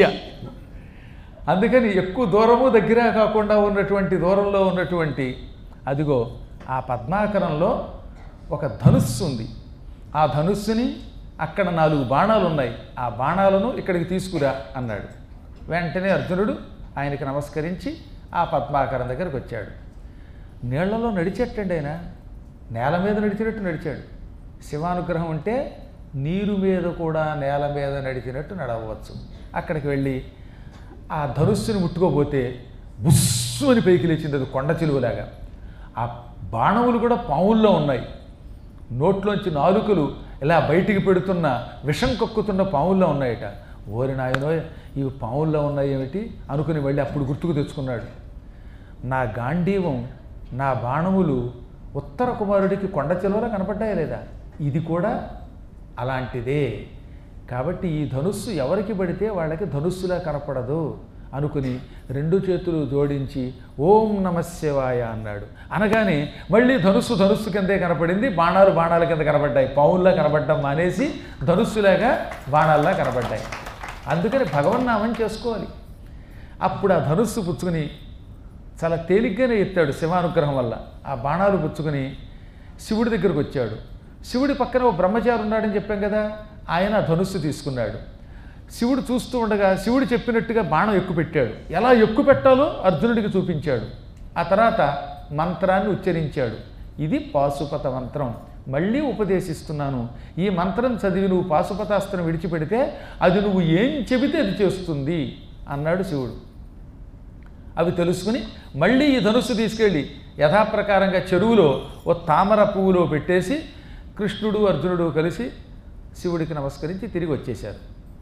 [SPEAKER 1] అందుకని ఎక్కువ దూరము దగ్గర కాకుండా ఉన్నటువంటి దూరంలో ఉన్నటువంటి అదిగో ఆ పద్మాకరంలో ఒక ధనుస్సు ఉంది. ఆ ధనుస్సుని అక్కడ నాలుగు బాణాలు ఉన్నాయి, ఆ బాణాలను ఇక్కడికి తీసుకురా అన్నాడు. వెంటనే అర్జునుడు ఆయనకి నమస్కరించి ఆ పద్మాకరం దగ్గరికి వచ్చాడు. నీళ్లలో నడిచేటండి ఆయన, నేల మీద నడిచినట్టు నడిచాడు. శివానుగ్రహం ఉంటే నీరు మీద కూడా నేల మీద నడిచినట్టు నడవచ్చు. అక్కడికి వెళ్ళి ఆ ధనుస్సుని ముట్టుకోబోతే బుస్సు అని పైకి లేచింది, అది కొండ చిలువలాగా. ఆ బాణములు కూడా పావుల్లో ఉన్నాయి. నోట్లోంచి నాలుకలు ఇలా బయటికి పెడుతున్న విషం కక్కుతున్న పావుల్లో ఉన్నాయట. ఓరి నాయనో ఇవి పావుల్లో ఉన్నాయి ఏమిటి అనుకుని వెళ్ళి అప్పుడు గుర్తుకు తెచ్చుకున్నాడు. నా గాంధీవం, నా బాణములు ఉత్తర కుమారుడికి కొండ చిలువలా కనపడ్డాయా లేదా? ఇది కూడా అలాంటిదే. కాబట్టి ఈ ధనుస్సు ఎవరికి పడితే వాళ్ళకి ధనుస్సులా కనపడదు అనుకుని రెండు చేతులు జోడించి ఓం నమ శివాయ అన్నాడు. అనగానే మళ్ళీ ధనుస్సు ధనుస్సు కిందే కనపడింది, బాణాలు బాణాల కింద కనపడ్డాయి. పావుల్లా కనపడడం మానేసి ధనుస్సులాగా బాణాల్లా కనపడ్డాయి. అందుకని భగవన్నామం చేసుకోవాలి. అప్పుడు ఆ ధనుస్సు పుచ్చుకుని చాలా తేలిగ్గానే ఎత్తాడు శివానుగ్రహం వల్ల. ఆ బాణాలు పుచ్చుకుని శివుడి దగ్గరకు వచ్చాడు. శివుడి పక్కన ఓ బ్రహ్మచారి ఉన్నాడని చెప్పాం కదా, ఆయన ధనుస్సు తీసుకున్నాడు. శివుడు చూస్తూ ఉండగా శివుడు చెప్పినట్టుగా బాణం ఎక్కుపెట్టాడు. ఎలా ఎక్కుపెట్టాలో అర్జునుడికి చూపించాడు. ఆ తర్వాత మంత్రాన్ని ఉచ్చరించాడు. ఇది పాశుపత మంత్రం, మళ్ళీ ఉపదేశిస్తున్నాను. ఈ మంత్రం చదివి నువ్వు పాశుపతాస్త్రం విడిచిపెడితే అది నువ్వు ఏం చెబితే అది చేస్తుంది అన్నాడు శివుడు. అవి తెలుసుకుని మళ్ళీ ఈ ధనుస్సు తీసుకెళ్ళి యథాప్రకారంగా చెరువులో ఓ తామర పువ్వులో పెట్టేసి కృష్ణుడు అర్జునుడు కలిసి శివుడికి నమస్కరించి తిరిగి వచ్చేశారు.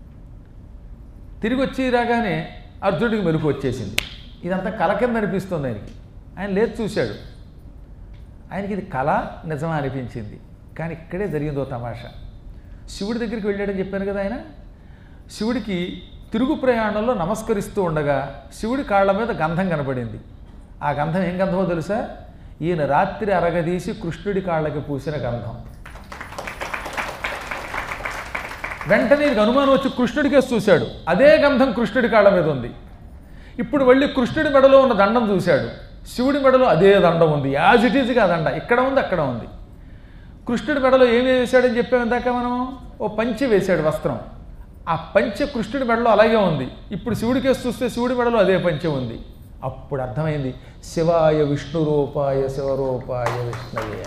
[SPEAKER 1] తిరిగి వచ్చి రాగానే అర్జునుడికి మెలకు వచ్చేసింది. ఇదంతా కల కింద అనిపిస్తుంది ఆయనకి. ఆయన లేచి చూశాడు. ఆయనకి ఇది కళ నిజమా అనిపించింది. కానీ ఇక్కడే జరిగిందో తమాషా. శివుడి దగ్గరికి వెళ్ళాడని చెప్పాను కదా ఆయన. శివుడికి తిరుగు ప్రయాణంలో నమస్కరిస్తూ ఉండగా శివుడి కాళ్ళ మీద గంధం కనపడింది. ఆ గంధం ఏం గంధమో తెలుసా? ఈయన రాత్రి అరగదీసి కృష్ణుడి కాళ్ళకి పూసిన గంధం. వెంటనే ఇది అనుమానం వచ్చి కృష్ణుడికే చూశాడు. అదే గంధం కృష్ణుడి కాళ్ళ మీద ఉంది. ఇప్పుడు వెళ్ళి కృష్ణుడి మెడలో ఉన్న దండం చూశాడు. శివుడి మెడలో అదే దండం ఉంది. యాజ్ ఇట్ ఈజ్గా దండ ఇక్కడ ఉంది, అక్కడ ఉంది. కృష్ణుడి మెడలో ఏమి వేశాడని చెప్పాము ఇందాక మనం, ఓ పంచె వేశాడు వస్త్రం. ఆ పంచె కృష్ణుడి మెడలో అలాగే ఉంది. ఇప్పుడు శివుడికేసి చూస్తే శివుడి మెడలో అదే పంచె ఉంది. అప్పుడు అర్థమైంది, శివాయ విష్ణు రూపాయ శివరూపాయ విష్ణవే.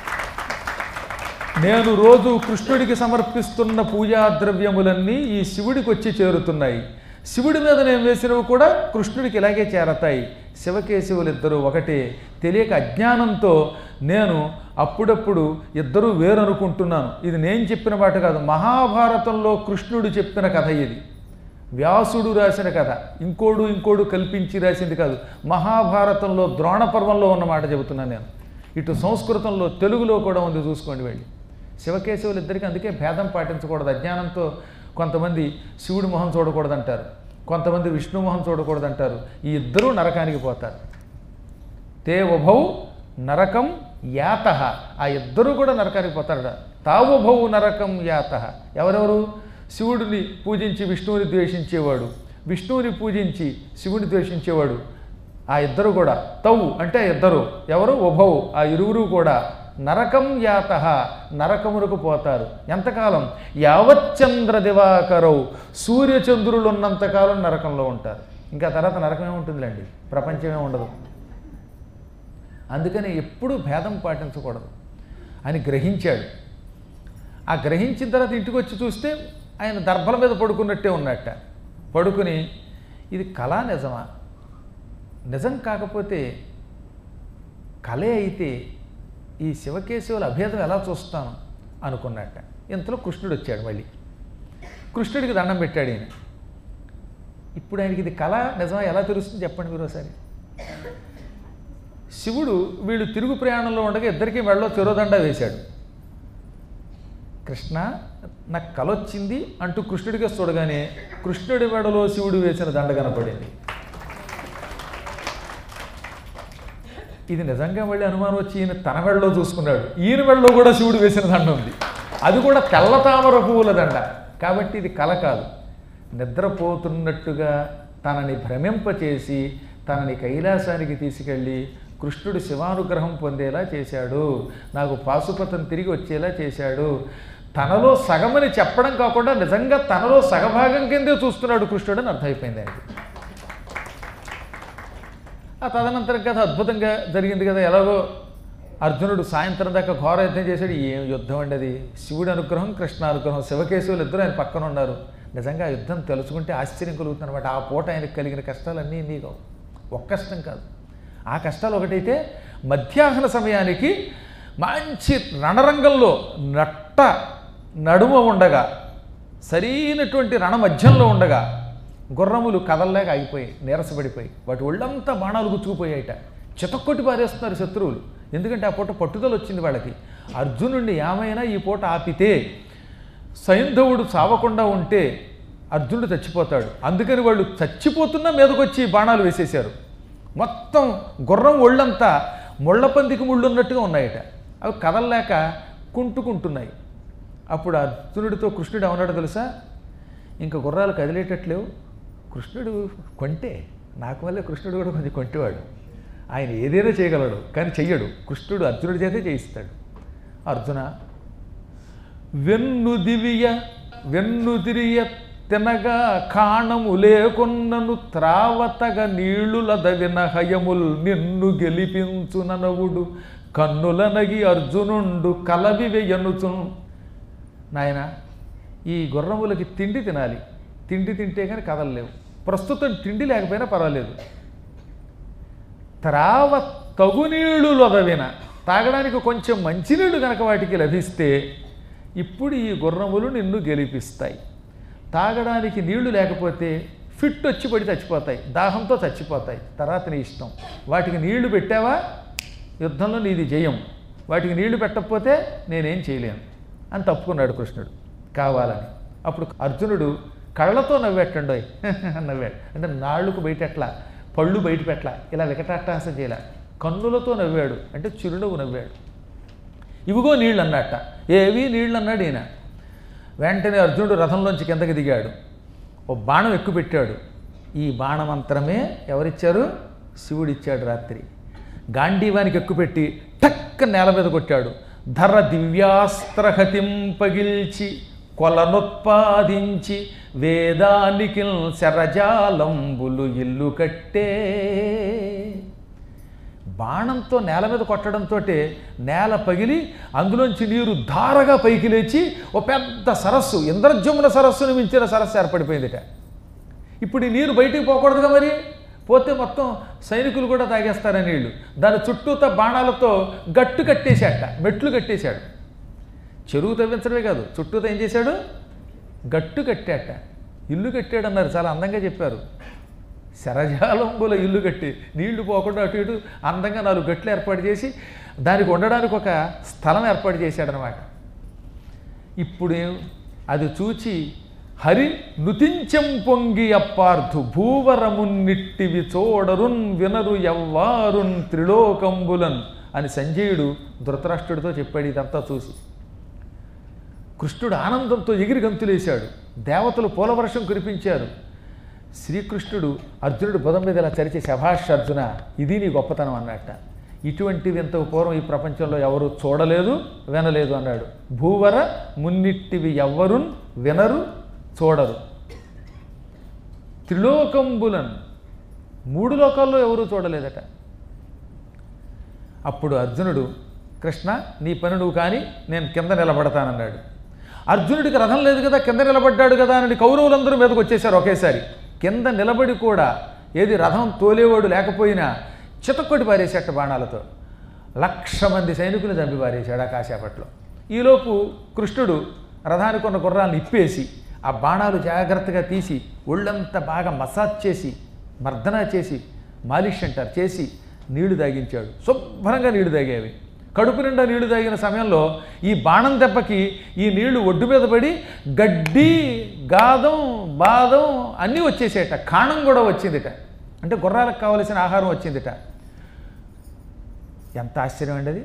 [SPEAKER 1] నేను రోజు కృష్ణుడికి సమర్పిస్తున్న పూజా ద్రవ్యములన్నీ ఈ శివుడికి వచ్చి చేరుతున్నాయి. శివుడి మీద నేను వేసినవి కూడా కృష్ణుడికి ఇలాగే చేరతాయి. శివకేశవులు ఇద్దరు ఒకటే. తెలియక అజ్ఞానంతో నేను అప్పుడప్పుడు ఇద్దరూ వేరనుకుంటున్నాను. ఇది నేను చెప్పిన మాట కాదు, మహాభారతంలో కృష్ణుడు చెప్పిన కథ ఇది. వ్యాసుడు రాసిన కథ, ఇంకోడు ఇంకోడు కల్పించి రాసింది కాదు. మహాభారతంలో ద్రోణ పర్వంలో ఉన్న మాట చెబుతున్నాను నేను. ఇటు సంస్కృతంలో తెలుగులో కూడా ఉంది, చూసుకోండి వెళ్ళి. శివకేశవులు ఇద్దరికి అందుకే భేదం పాటించకూడదు. అజ్ఞానంతో కొంతమంది శివుడి మొహం చూడకూడదంటారు, కొంతమంది విష్ణు మొహం చూడకూడదంటారు. ఈ ఇద్దరూ నరకానికి పోతారు. తే ఉభౌ నరకం యాత, ఆ ఇద్దరూ కూడా నరకానికి పోతారట. తావుభౌ నరకం యాత. ఎవరెవరు? శివుడిని పూజించి విష్ణువుని ద్వేషించేవాడు, విష్ణువుని పూజించి శివుని ద్వేషించేవాడు. ఆ ఇద్దరు కూడా తౌ అంటే ఇద్దరు ఎవరు? ఉభౌ, ఆ ఇరువురు కూడా నరకం యాత, నరకమునకు పోతారు. ఎంతకాలం? యావచ్చంద్ర దివాకరౌ, సూర్యచంద్రులు ఉన్నంతకాలం నరకంలో ఉంటారు. ఇంకా తర్వాత నరకమే ఉంటుందిలేండి, ప్రపంచమే ఉండదు. అందుకని ఎప్పుడూ భేదం పాటించకూడదు అని గ్రహించాడు. ఆ గ్రహించిన తర్వాత ఇంటికి వచ్చి చూస్తే ఆయన దర్భల మీద పడుకున్నట్టే ఉన్నట్ట. పడుకుని ఇది కళా నిజమా? నిజం కాకపోతే కళే అయితే ఈ శివకేశవుల అభేదం ఎలా చూస్తాను అనుకున్నట్ట. ఇంతలో కృష్ణుడు వచ్చాడు. మళ్ళీ కృష్ణుడికి దండం పెట్టాడు ఈయన. ఇప్పుడు ఆయనకి ఇది కళ నిజమా ఎలా తెలుస్తుంది చెప్పండి మీరు ఒకసారి. శివుడు వీళ్ళు తిరుగు ప్రయాణంలో ఉండగా ఇద్దరికీ మెడలో చెరోదండ వేశాడు. కృష్ణ నాకు కళ వచ్చింది అంటూ కృష్ణుడికి చూడగానే కృష్ణుడి మెడలో శివుడు వేసిన దండ కనపడింది. ఇది నిజంగా మళ్ళీ అనుమానం వచ్చి ఈయన తన మెడలో చూసుకున్నాడు. ఈయన మెడలో కూడా శివుడు వేసిన దండ ఉంది, అది కూడా తెల్ల తామర పువ్వుల దండ. కాబట్టి ఇది కళ కాదు. నిద్రపోతున్నట్టుగా తనని భ్రమింపచేసి తనని కైలాసానికి తీసుకెళ్ళి కృష్ణుడు శివానుగ్రహం పొందేలా చేశాడు, నాకు పాశుపతం తిరిగి వచ్చేలా చేశాడు. తనలో సగమని చెప్పడం కాకుండా నిజంగా తనలో సగభాగం కిందే చూస్తున్నాడు కృష్ణుడు అని అర్థమైపోయింది ఆయనకి. ఆ తదనంతరం కథ అద్భుతంగా జరిగింది కదా. ఎలాగో అర్జునుడు సాయంత్రం దాకా ఘోర యుద్ధం చేశాడు. ఏం యుద్ధం అండి అది! శివుడి అనుగ్రహం, కృష్ణ అనుగ్రహం, శివకేశవులు ఇద్దరు ఆయన పక్కన ఉన్నారు. నిజంగా ఆ యుద్ధం తెలుసుకుంటే ఆశ్చర్యం కలుగుతుంది అనమాట. ఆ పూట ఆయనకు కలిగిన కష్టాలన్నీ నీకు ఒక్క కష్టం కాదు. ఆ కష్టాలు ఒకటైతే మధ్యాహ్న సమయానికి మంచి రణరంగంలో నట్ట నడుమ ఉండగా, సరైనటువంటి రణ మధ్యంలో ఉండగా గుర్రములు కదల్లేక ఆగిపోయాయి, నీరసపడిపోయి వాటి ఒళ్ళంతా బాణాలు గుచ్చుకుపోయాయిట. చితక్కొట్టి పారేస్తున్నారు శత్రువులు. ఎందుకంటే ఆ పూట పట్టుదల వచ్చింది వాళ్ళకి. అర్జునుడిని ఏమైనా ఈ పూట ఆపితే సైంధవుడు చావకుండా ఉంటే అర్జునుడు చచ్చిపోతాడు. అందుకని వాళ్ళు చచ్చిపోతున్నా మీదకొచ్చి బాణాలు వేసేశారు. మొత్తం గుర్రం ఒళ్ళంతా ముళ్ళపందికి ముళ్ళు ఉన్నట్టుగా ఉన్నాయట. అవి కదల్లేక కుంటుకుంటున్నాయి. అప్పుడు అర్జునుడితో కృష్ణుడు ఏమన్నాడు తెలుసా? ఇంకా గుర్రాలు కదిలేటట్లేవు. కృష్ణుడు కొంటే, నాకు వల్లే కృష్ణుడు కూడా కొంచెం కొంటేవాడు. ఆయన ఏదైనా చేయగలడు కానీ చెయ్యడు. కృష్ణుడు అర్జునుడి చేతే చేయిస్తాడు. అర్జున, వెన్ను దివియ వెన్ను తిరియ తినగా కాణము లేకున్నను త్రావతగ నీళ్లులదవిన హయముల్ నిన్ను గెలిపించుననవుడు కన్నులనగి అర్జునుండు కలవి వెయ్యనుచు. నాయన, ఈ గుర్రములకి తిండి తినాలి. తిండి తింటే కానీ కదలలేవు. ప్రస్తుతం తిండి లేకపోయినా పర్వాలేదు. త్రావ తగునీళ్ళు లొదవిన, తాగడానికి కొంచెం మంచినీళ్ళు కనుక వాటికి లభిస్తే ఇప్పుడు ఈ గుర్రములు నిన్ను గెలిపిస్తాయి. తాగడానికి నీళ్లు లేకపోతే ఫిట్ వచ్చి పడి చచ్చిపోతాయి, దాహంతో చచ్చిపోతాయి. తర్వాత నీ ఇష్టం. వాటికి నీళ్లు పెట్టావా యుద్ధంలో నీది జయం, వాటికి నీళ్లు పెట్టకపోతే నేనేం చేయలేను అని తప్పుకున్నాడు కృష్ణుడు కావాలని. అప్పుడు అర్జునుడు కళ్ళతో నవ్వేటండోయ్ నవ్వాడు. అంటే నాళ్ళకు బయటెట్లా, పళ్ళు బయట పెట్టలా, ఇలా వికటాట్టహాసం చేయలే, కన్నులతో నవ్వాడు. అంటే చిరునవ్వు నవ్వాడు. ఇవిగో నీళ్ళు అన్నట్ట. ఏవి నీళ్ళు అన్నాడు ఈయన. వెంటనే అర్జునుడు రథంలోంచి కిందకి దిగాడు, ఓ బాణం ఎక్కుపెట్టాడు. ఈ బాణమంత్రమే ఎవరిచ్చారు? శివుడిచ్చాడు రాత్రి. గాంధీవానికి ఎక్కుపెట్టి టక్క నేల మీద కొట్టాడు. ధర దివ్యాస్త్రహతిం పగిల్చి కొలనొత్పాదించి వేదానికి శరజాలంబులు ఇల్లు కట్టే. బాణంతో నేల మీద కొట్టడంతో నేల పగిలి అందులోంచి నీరు ధారగా పైకి లేచి ఒక పెద్ద సరస్సు, ఇంద్రజమున సరస్సును మించిన సరస్సు ఏర్పడిపోయిందిట. ఇప్పుడు ఈ నీరు బయటికి పోకూడదుగా, మరి పోతే మొత్తం సైనికులు కూడా తాగేస్తారా నీళ్లు. దాని చుట్టూతో బాణాలతో గట్టు కట్టేశాట, మెట్లు కట్టేశాడు. చెరువు తవ్వించడమే కాదు, చుట్టూతో ఏం చేశాడు? గట్టు కట్టాట, ఇల్లు కట్టాడు అన్నారు. చాలా అందంగా చెప్పారు. శరజాలంబుల ఇల్లు కట్టి నీళ్లు పోకుండా అటు ఇటు అందంగా నాలుగు గట్లు ఏర్పాటు చేసి దానికి ఉండడానికి ఒక స్థలం ఏర్పాటు చేశాడనమాట. ఇప్పుడు అది చూచి హరి నుతించెం పొంగి అప్పార్థు భూవరమున్నిట్టివి చోడరున్ వినరు ఎవ్వారున్ త్రిలోకంబులన్ అని సంజయుడు ధృతరాష్ట్రుడితో చెప్పాడు. ఇదంతా చూసి కృష్ణుడు ఆనందంతో ఎగిరి గంతులేశాడు. దేవతలు పూలవర్షం కురిపించారు. శ్రీకృష్ణుడు అర్జునుడు బుధం మీద ఇలా చరిచే శభాష్ అర్జున, ఇది నీ గొప్పతనం అన్నట్ట. ఇటువంటివి ఇంతకు పూర్వం ఈ ప్రపంచంలో ఎవరు చూడలేదు వినలేదు అన్నాడు. భూవర మున్నిట్టివి ఎవ్వరున్ వినరు చూడరు త్రిలోకంబులన్, మూడు లోకాల్లో ఎవరూ చూడలేదట. అప్పుడు అర్జునుడు, కృష్ణ నీ పని నువ్వు కానీ నేను కింద నిలబడతానన్నాడు. అర్జునుడికి రథం లేదు కదా, కింద నిలబడ్డాడు కదా అని కౌరవులందరూ మీదకు వచ్చేసారు ఒకేసారి. కింద నిలబడి కూడా ఏది రథం తోలేవాడు లేకపోయినా చితక్కొట్టి పారేసేట బాణాలతో. లక్ష మంది సైనికులు చంపి పారేశాడు ఆ కాసేపట్లో. ఈలోపు కృష్ణుడు రథానికి ఉన్న గుర్రాలను ఇప్పేసి ఆ బాణాలు జాగ్రత్తగా తీసి ఒళ్ళంతా బాగా మసాజ్ చేసి మర్దన చేసి మాలిష్ అంటారు చేసి నీళ్లు తాగించాడు. శుభ్రంగా నీళ్లు తాగేవి. కడుపు నిండా నీళ్లు తాగిన సమయంలో ఈ బాణం దెబ్బకి ఈ నీళ్లు ఒడ్డు మీద పడి గడ్డి గాదం బాదం అన్నీ వచ్చేసేట. కాణం కూడా వచ్చిందిట, అంటే గుర్రాలకు కావలసిన ఆహారం వచ్చిందిట. ఎంత ఆశ్చర్యం అండి అది.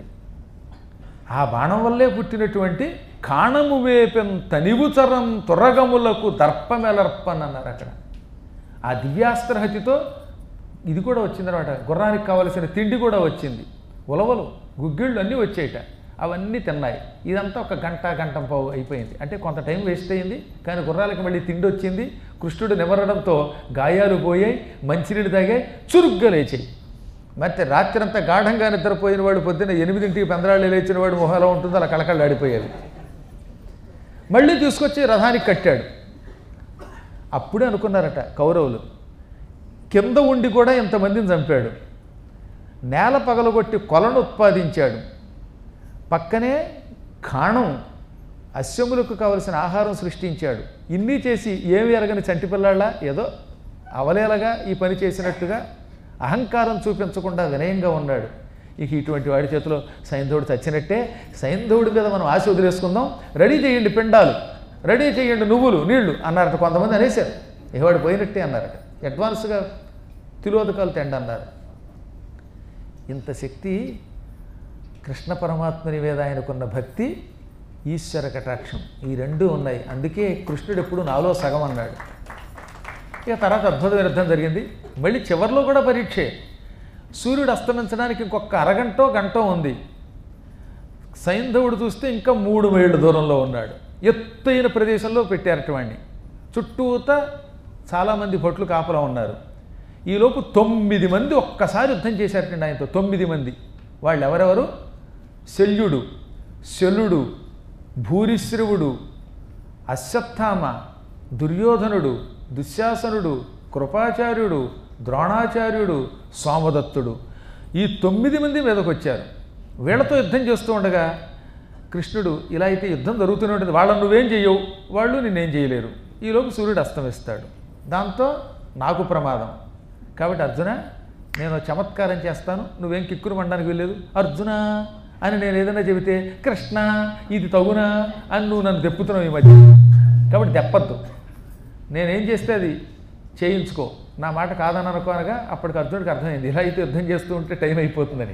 [SPEAKER 1] ఆ బాణం వల్లే పుట్టినటువంటి కాణము వేపెం తనివుచరం తురగములకు దర్పమెలర్పన్ అన్నారు అక్కడ. ఆ దివ్యాస్త్రహతితో ఇది కూడా వచ్చిందనమాట. గుర్రానికి కావలసిన తిండి కూడా వచ్చింది. ఉలవలు గుగ్గిళ్ళు అన్నీ వచ్చేయట. అవన్నీ తిన్నాయి. ఇదంతా ఒక గంట గంట పావు అయిపోయింది. అంటే కొంత టైం వేస్ట్ అయింది, కానీ గుర్రాలకి మళ్ళీ తిండి వచ్చింది. కృష్ణుడు నివరడంతో గాయాలు పోయాయి, మంచినీళ్ళు తాగాయి, చురుగ్గా లేచాయి. ಮತ್ತೆ రాత్రంతా గాఢంగా నిద్రపోయిన వాడు పొద్దున్న ఎనిమిదింటికి పెందరాళ్ళు లేచిన వాడు మొహంలో ఉంటుందో అలా కళకళ్ళు ఆడిపోయేది. మళ్ళీ తీసుకొచ్చి రథానికి కట్టాడు. అప్పుడే అనుకున్నారట కౌరవులు, కింద ఉండి కూడా ఇంతమందిని చంపాడు, నేల పగలగొట్టి కొలను ఉత్పాదించాడు, పక్కనే కాణం అశ్వములకు కావలసిన ఆహారం సృష్టించాడు. ఇన్ని చేసి ఏమి ఎరగని చంటిపిల్లాళ్ళ ఏదో అవలేలగా ఈ పని చేసినట్టుగా అహంకారం చూపించకుండా వినయంగా ఉన్నాడు. ఇక ఇటువంటి వాడి చేతిలో సైంధవుడు చచ్చినట్టే. సైంధవుడి మీద మనం ఆశ వదిలేసుకుందాం. రెడీ చేయండి పిండాలు, రెడీ చేయండి నువ్వులు నీళ్లు అన్నారట. కొంతమంది అనేసారు, ఇవాడు పోయినట్టే అన్నారట. అడ్వాన్స్గా తిలోదకాలు తెండి అన్నారు. ఇంత శక్తి కృష్ణ పరమాత్మని మీద ఆయనకున్న భక్తి, ఈశ్వర కటాక్షం, ఈ రెండూ ఉన్నాయి. అందుకే కృష్ణుడు ఎప్పుడు నాలో సగం అన్నాడు. ఇక తర్వాత అద్భుతమైన యుద్ధం జరిగింది. మళ్ళీ చివరిలో కూడా పరీక్షే. సూర్యుడు అస్తమించడానికి ఇంకొక అరగంటో గంటో ఉంది. సైంధవుడు చూస్తే ఇంకా మూడు మైళ్ళ దూరంలో ఉన్నాడు. ఎత్తైన ప్రదేశంలో పెట్టారటవాడిని. చుట్టూత చాలామంది భట్లు కాపలా ఉన్నారు. ఈలోపు తొమ్మిది మంది ఒక్కసారి యుద్ధం చేశారటండి ఆయనతో. తొమ్మిది మంది. వాళ్ళు ఎవరెవరు? శల్యుడు, శలుడు, భూరిశ్రవుడు, అశ్వత్థామ, దుర్యోధనుడు, దుశ్శాసనుడు, కృపాచార్యుడు, ద్రోణాచార్యుడు, సోమదత్తుడు. ఈ తొమ్మిది మంది మీదకు వచ్చారు. వీళ్లతో యుద్ధం చేస్తూ ఉండగా కృష్ణుడు ఇలా అయితే యుద్ధం జరుగుతూనే ఉంటుంది, వాళ్ళని నువ్వేం చేయవు, వాళ్ళు నిన్నేం చేయలేరు. ఈలోపు సూర్యుడు అస్తమిస్తాడు. దాంతో నాకు ప్రమాదం. కాబట్టి అర్జున నేను చమత్కారం చేస్తాను, నువ్వేం కిక్కురు మండడానికి వెళ్ళలేదు. అర్జున అని నేను ఏదైనా చెబితే కృష్ణ ఇది తగునా అని నువ్వు నన్ను దెప్పుతున్నావు ఈ మధ్య. కాబట్టి దెప్పద్దు, నేనేం చేస్తే అది చేయించుకో, నా మాట కాదని అనుకోనగా అప్పటికి అర్జునుడికి అర్థమైంది ఇలా అయితే యుద్ధం చేస్తూ ఉంటే టైం అయిపోతుందని.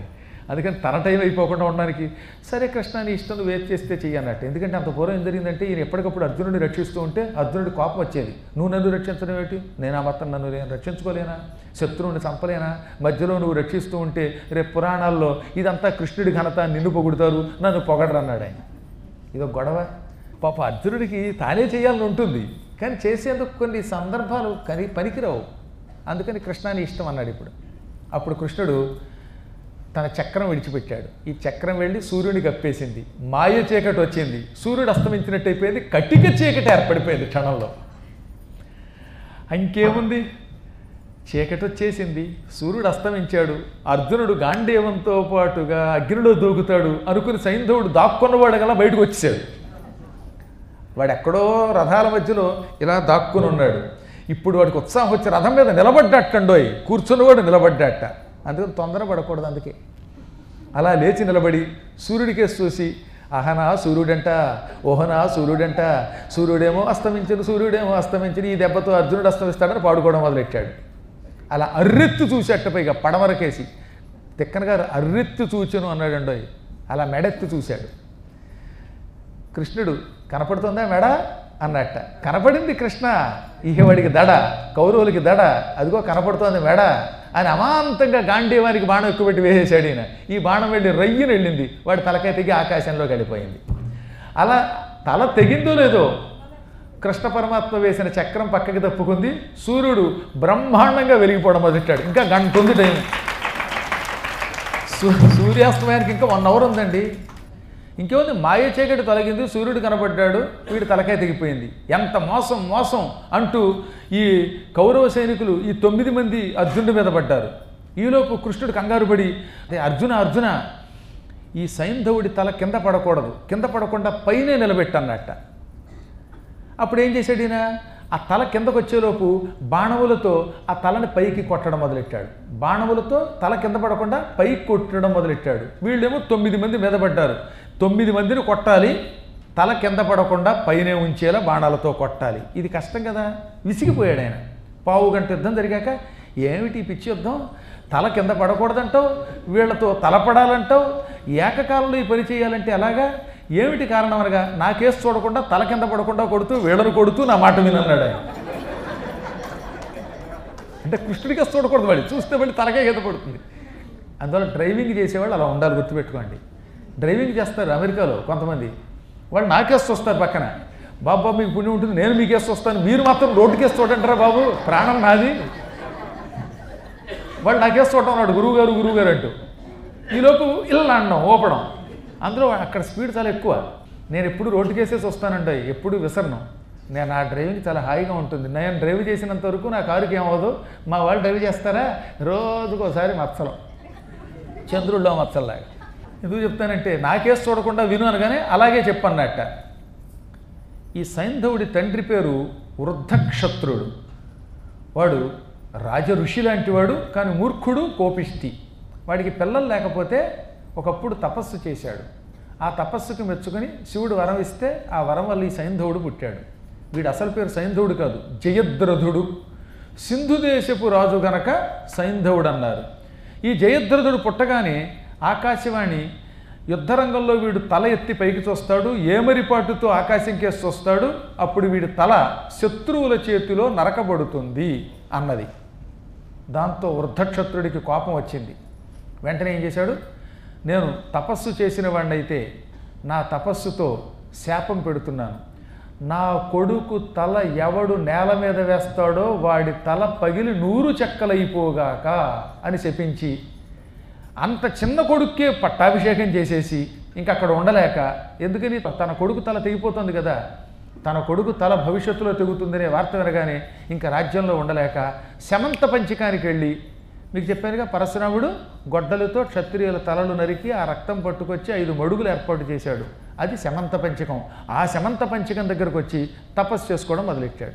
[SPEAKER 1] అందుకని తన టైం అయిపోకుండా ఉండడానికి సరే కృష్ణ నీ ఇష్టం వేట్ చేస్తే చెయ్యన్నట్టు. ఎందుకంటే అంత పూర్వం ఏం జరిగిందంటే ఈయన ఎప్పటికప్పుడు అర్జునుడిని రక్షిస్తూ ఉంటే అర్జునుడి కోపం వచ్చేది. నువ్వు నన్ను రక్షించడం ఏమిటి, నేను ఆ మాత్రం నన్ను నేను రక్షించుకోలేనా, శత్రువుని చంపలేనా, మధ్యలో నువ్వు రక్షిస్తూ ఉంటే రేపు పురాణాల్లో ఇదంతా కృష్ణుడి ఘనత, నిన్ను పొగుడుతారు నన్ను పొగడరు అన్నాడు ఆయన. ఇదో గొడవ. పాప అర్జునుడికి తానే చేయాలని ఉంటుంది, కానీ చేసేందుకు కొన్ని సందర్భాలు కని పనికిరావు. అందుకని కృష్ణాని ఇష్టం అన్నాడు. ఇప్పుడు అప్పుడు కృష్ణుడు తన చక్రం విడిచిపెట్టాడు. ఈ చక్రం వెళ్ళి సూర్యుని కప్పేసింది. మాయ చీకటి వచ్చింది, సూర్యుడు అస్తమించినట్టు అయిపోయింది, కటిక చీకటి ఏర్పడిపోయింది క్షణంలో. ఇంకేముంది, చీకటి వచ్చేసింది, సూర్యుడు అస్తమించాడు. అర్జునుడు గాంధీవంతో పాటుగా అగ్నిలో దూకుతాడు అనుకుని సైంధవుడు దాక్కున్నవాడు గల బయటకు వచ్చేసాడు. వాడు ఎక్కడో రథాల మధ్యలో ఇలా దాక్కుని ఉన్నాడు. ఇప్పుడు వాడికి ఉత్సాహం వచ్చి రథం మీద నిలబడ్డట్టండోయ్, కూర్చున్నవాడు నిలబడ్డట్ట. అందుకని తొందర పడకూడదు. అందుకే అలా లేచి నిలబడి సూర్యుడికేసి చూసి అహనా సూర్యుడంట, ఓహనా సూర్యుడంట, సూర్యుడేమో అస్తమించను, సూర్యుడేమో అస్తమించను, ఈ దెబ్బతో అర్జునుడు అస్తమిస్తాడని పాడుకోవడం మొదలెట్టాడు. అలా అర్రెత్తు చూసేట పైగా పడమరకేసి తిక్కన గారు అర్రెత్తు చూచెను అన్నాడండోయ్. అలా మెడెత్తు చూశాడు. కృష్ణుడు కనపడుతుందా మెడ అన్నట్ట. కనపడింది కృష్ణ. ఈహవాడికి దడ, కౌరవులకి దడ, అదిగో కనపడుతోంది మెడ అని అమాంతంగా గాంధీవానికి బాణం ఎక్కువ పెట్టి వేసేసాడు ఈయన. ఈ బాణం వెళ్ళి రయ్యను వెళ్ళింది, వాడి తలకాయ తెగి ఆకాశంలోకి వెళ్ళిపోయింది. అలా తల తెగిందో లేదో కృష్ణ పరమాత్మ వేసిన చక్రం పక్కకి తప్పుకుంది. సూర్యుడు బ్రహ్మాండంగా వెలిగిపోవడం మొదలెట్టాడు. ఇంకా గంట ఉంది టైం. సూర్యాస్తమయానికి ఇంకా వన్ అవర్ ఉందండి. ఇంకేముంది, మాయ చీకటి తొలగింది, సూర్యుడు కనపడ్డాడు, వీడి తలకాయ తెగిపోయింది. ఎంత మోసం మోసం అంటూ ఈ కౌరవ సైనికులు ఈ తొమ్మిది మంది అర్జునుడి మీద పడ్డారు. ఈలోపు కృష్ణుడు కంగారు పడి అదే అర్జున అర్జున ఈ సైంధవుడి తల కింద పడకూడదు, కింద పడకుండా పైనే నిలబెట్టన్నట్ట. అప్పుడు ఏం చేశాడు ఈయన, ఆ తల కిందకు వచ్చేలోపు బాణములతో ఆ తలని పైకి కొట్టడం మొదలెట్టాడు. బాణములతో తల కింద పడకుండా పైకి కొట్టడం మొదలెట్టాడు. వీళ్ళేమో తొమ్మిది మంది మీద పడ్డారు. తొమ్మిది మందిని కొట్టాలి, తల కింద పడకుండా పైనే ఉంచేలా బాణాలతో కొట్టాలి. ఇది కష్టం కదా. విసిగిపోయాడు ఆయన. పావు గంట యుద్ధం జరిగాక ఏమిటి పిచ్చి యుద్ధం, తల కింద పడకూడదంటావు, వీళ్లతో తలపడాలంటావు, ఏకకాలంలో ఈ పని చేయాలంటే ఎలాగా, ఏమిటి కారణం అనగా నా కేసు చూడకుండా తల కింద పడకుండా కొడుతూ వీళ్ళను కొడుతూ నా మాట వినన్నాడు ఆయన. అంటే కృష్ణుడికి చూడకూడదు, వాడి చూస్తే మళ్ళీ తలకే కింద పడుతుంది. అందువల్ల డ్రైవింగ్ చేసేవాళ్ళు అలా ఉండాలి, గుర్తుపెట్టుకోండి. డ్రైవింగ్ చేస్తారు అమెరికాలో కొంతమంది, వాళ్ళు నాకేసి వస్తారు పక్కన, బాబా మీకు పుణ్యం ఉంటుంది నేను మీకేసి వస్తాను, మీరు మాత్రం రోడ్డుకేసి చూడంటారా బాబు, ప్రాణం నాది. వాళ్ళు నాకేసి చూడటం ఉన్నాడు గురువుగారు గురువుగారు అంటూ. ఈలోపు ఇలా అన్నాం ఓపడం. అందులో అక్కడ స్పీడ్ చాలా ఎక్కువ. నేను ఎప్పుడు రోడ్డుకేసేసి వస్తానంటే ఎప్పుడు విసరను. నేను ఆ డ్రైవింగ్ చాలా హాయిగా ఉంటుంది. నేను డ్రైవ్ చేసినంత వరకు నా కారుకి ఏమవ్వదు. మా వాళ్ళు డ్రైవ్ చేస్తారా రోజుకోసారి మత్సలం, చంద్రుల్లో మత్సల్లాగా. ఎందుకు చెప్తానంటే నాకేసి చూడకుండా విను అనగానే అలాగే చెప్పన్నట్ట. ఈ సైంధవుడి తండ్రి పేరు వృద్ధక్షత్రుడు. వాడు రాజ ఋషి లాంటి వాడు, కానీ మూర్ఖుడు, కోపిష్టి. వాడికి పిల్లలు లేకపోతే ఒకప్పుడు తపస్సు చేశాడు. ఆ తపస్సుకు మెచ్చుకొని శివుడు వరం ఇస్తే ఆ వరం వల్ల ఈ సైంధవుడు పుట్టాడు. వీడు అసలు పేరు సైంధవుడు కాదు, జయద్రథుడు. సింధు దేశపు రాజు గనక సైంధవుడు అన్నారు. ఈ జయద్రథుడు పుట్టగానే ఆకాశవాణి యుద్ధరంగంలో వీడు తల ఎత్తి పైకి చూస్తాడు, ఏమరిపాటుతో ఆకాశం కేసి చూస్తాడు. అప్పుడు వీడి తల శత్రువుల చేతిలో నరకబడుతుంది అన్నది. దాంతో వృద్ధక్షత్రుడికి కోపం వచ్చింది. వెంటనే ఏం చేశాడు, నేను తపస్సు చేసిన వాడినైతే నా తపస్సుతో శాపం పెడుతున్నాను. నా కొడుకు తల ఎవడు నేల మీద వేస్తాడో వాడి తల పగిలి నూరు చెక్కలైపోగాక అని శపించి అంత చిన్న కొడుక్కే పట్టాభిషేకం చేసేసి ఇంక అక్కడ ఉండలేక, ఎందుకని తన కొడుకు తల తెగిపోతుంది కదా, తన కొడుకు తల భవిష్యత్తులో తెగుతుందనే వార్త వినగానే ఇంకా రాజ్యంలో ఉండలేక శమంత పంచకానికి వెళ్ళి, మీకు చెప్పానుగా పరశురాముడు గొడ్డలతో క్షత్రియుల తలలు నరికి ఆ రక్తం పట్టుకొచ్చి ఐదు మడుగులు ఏర్పాటు చేశాడు. అది శమంత పంచకం. ఆ శమంత పంచకం దగ్గరకు వచ్చి తపస్సు చేసుకోవడం మొదలెట్టాడు.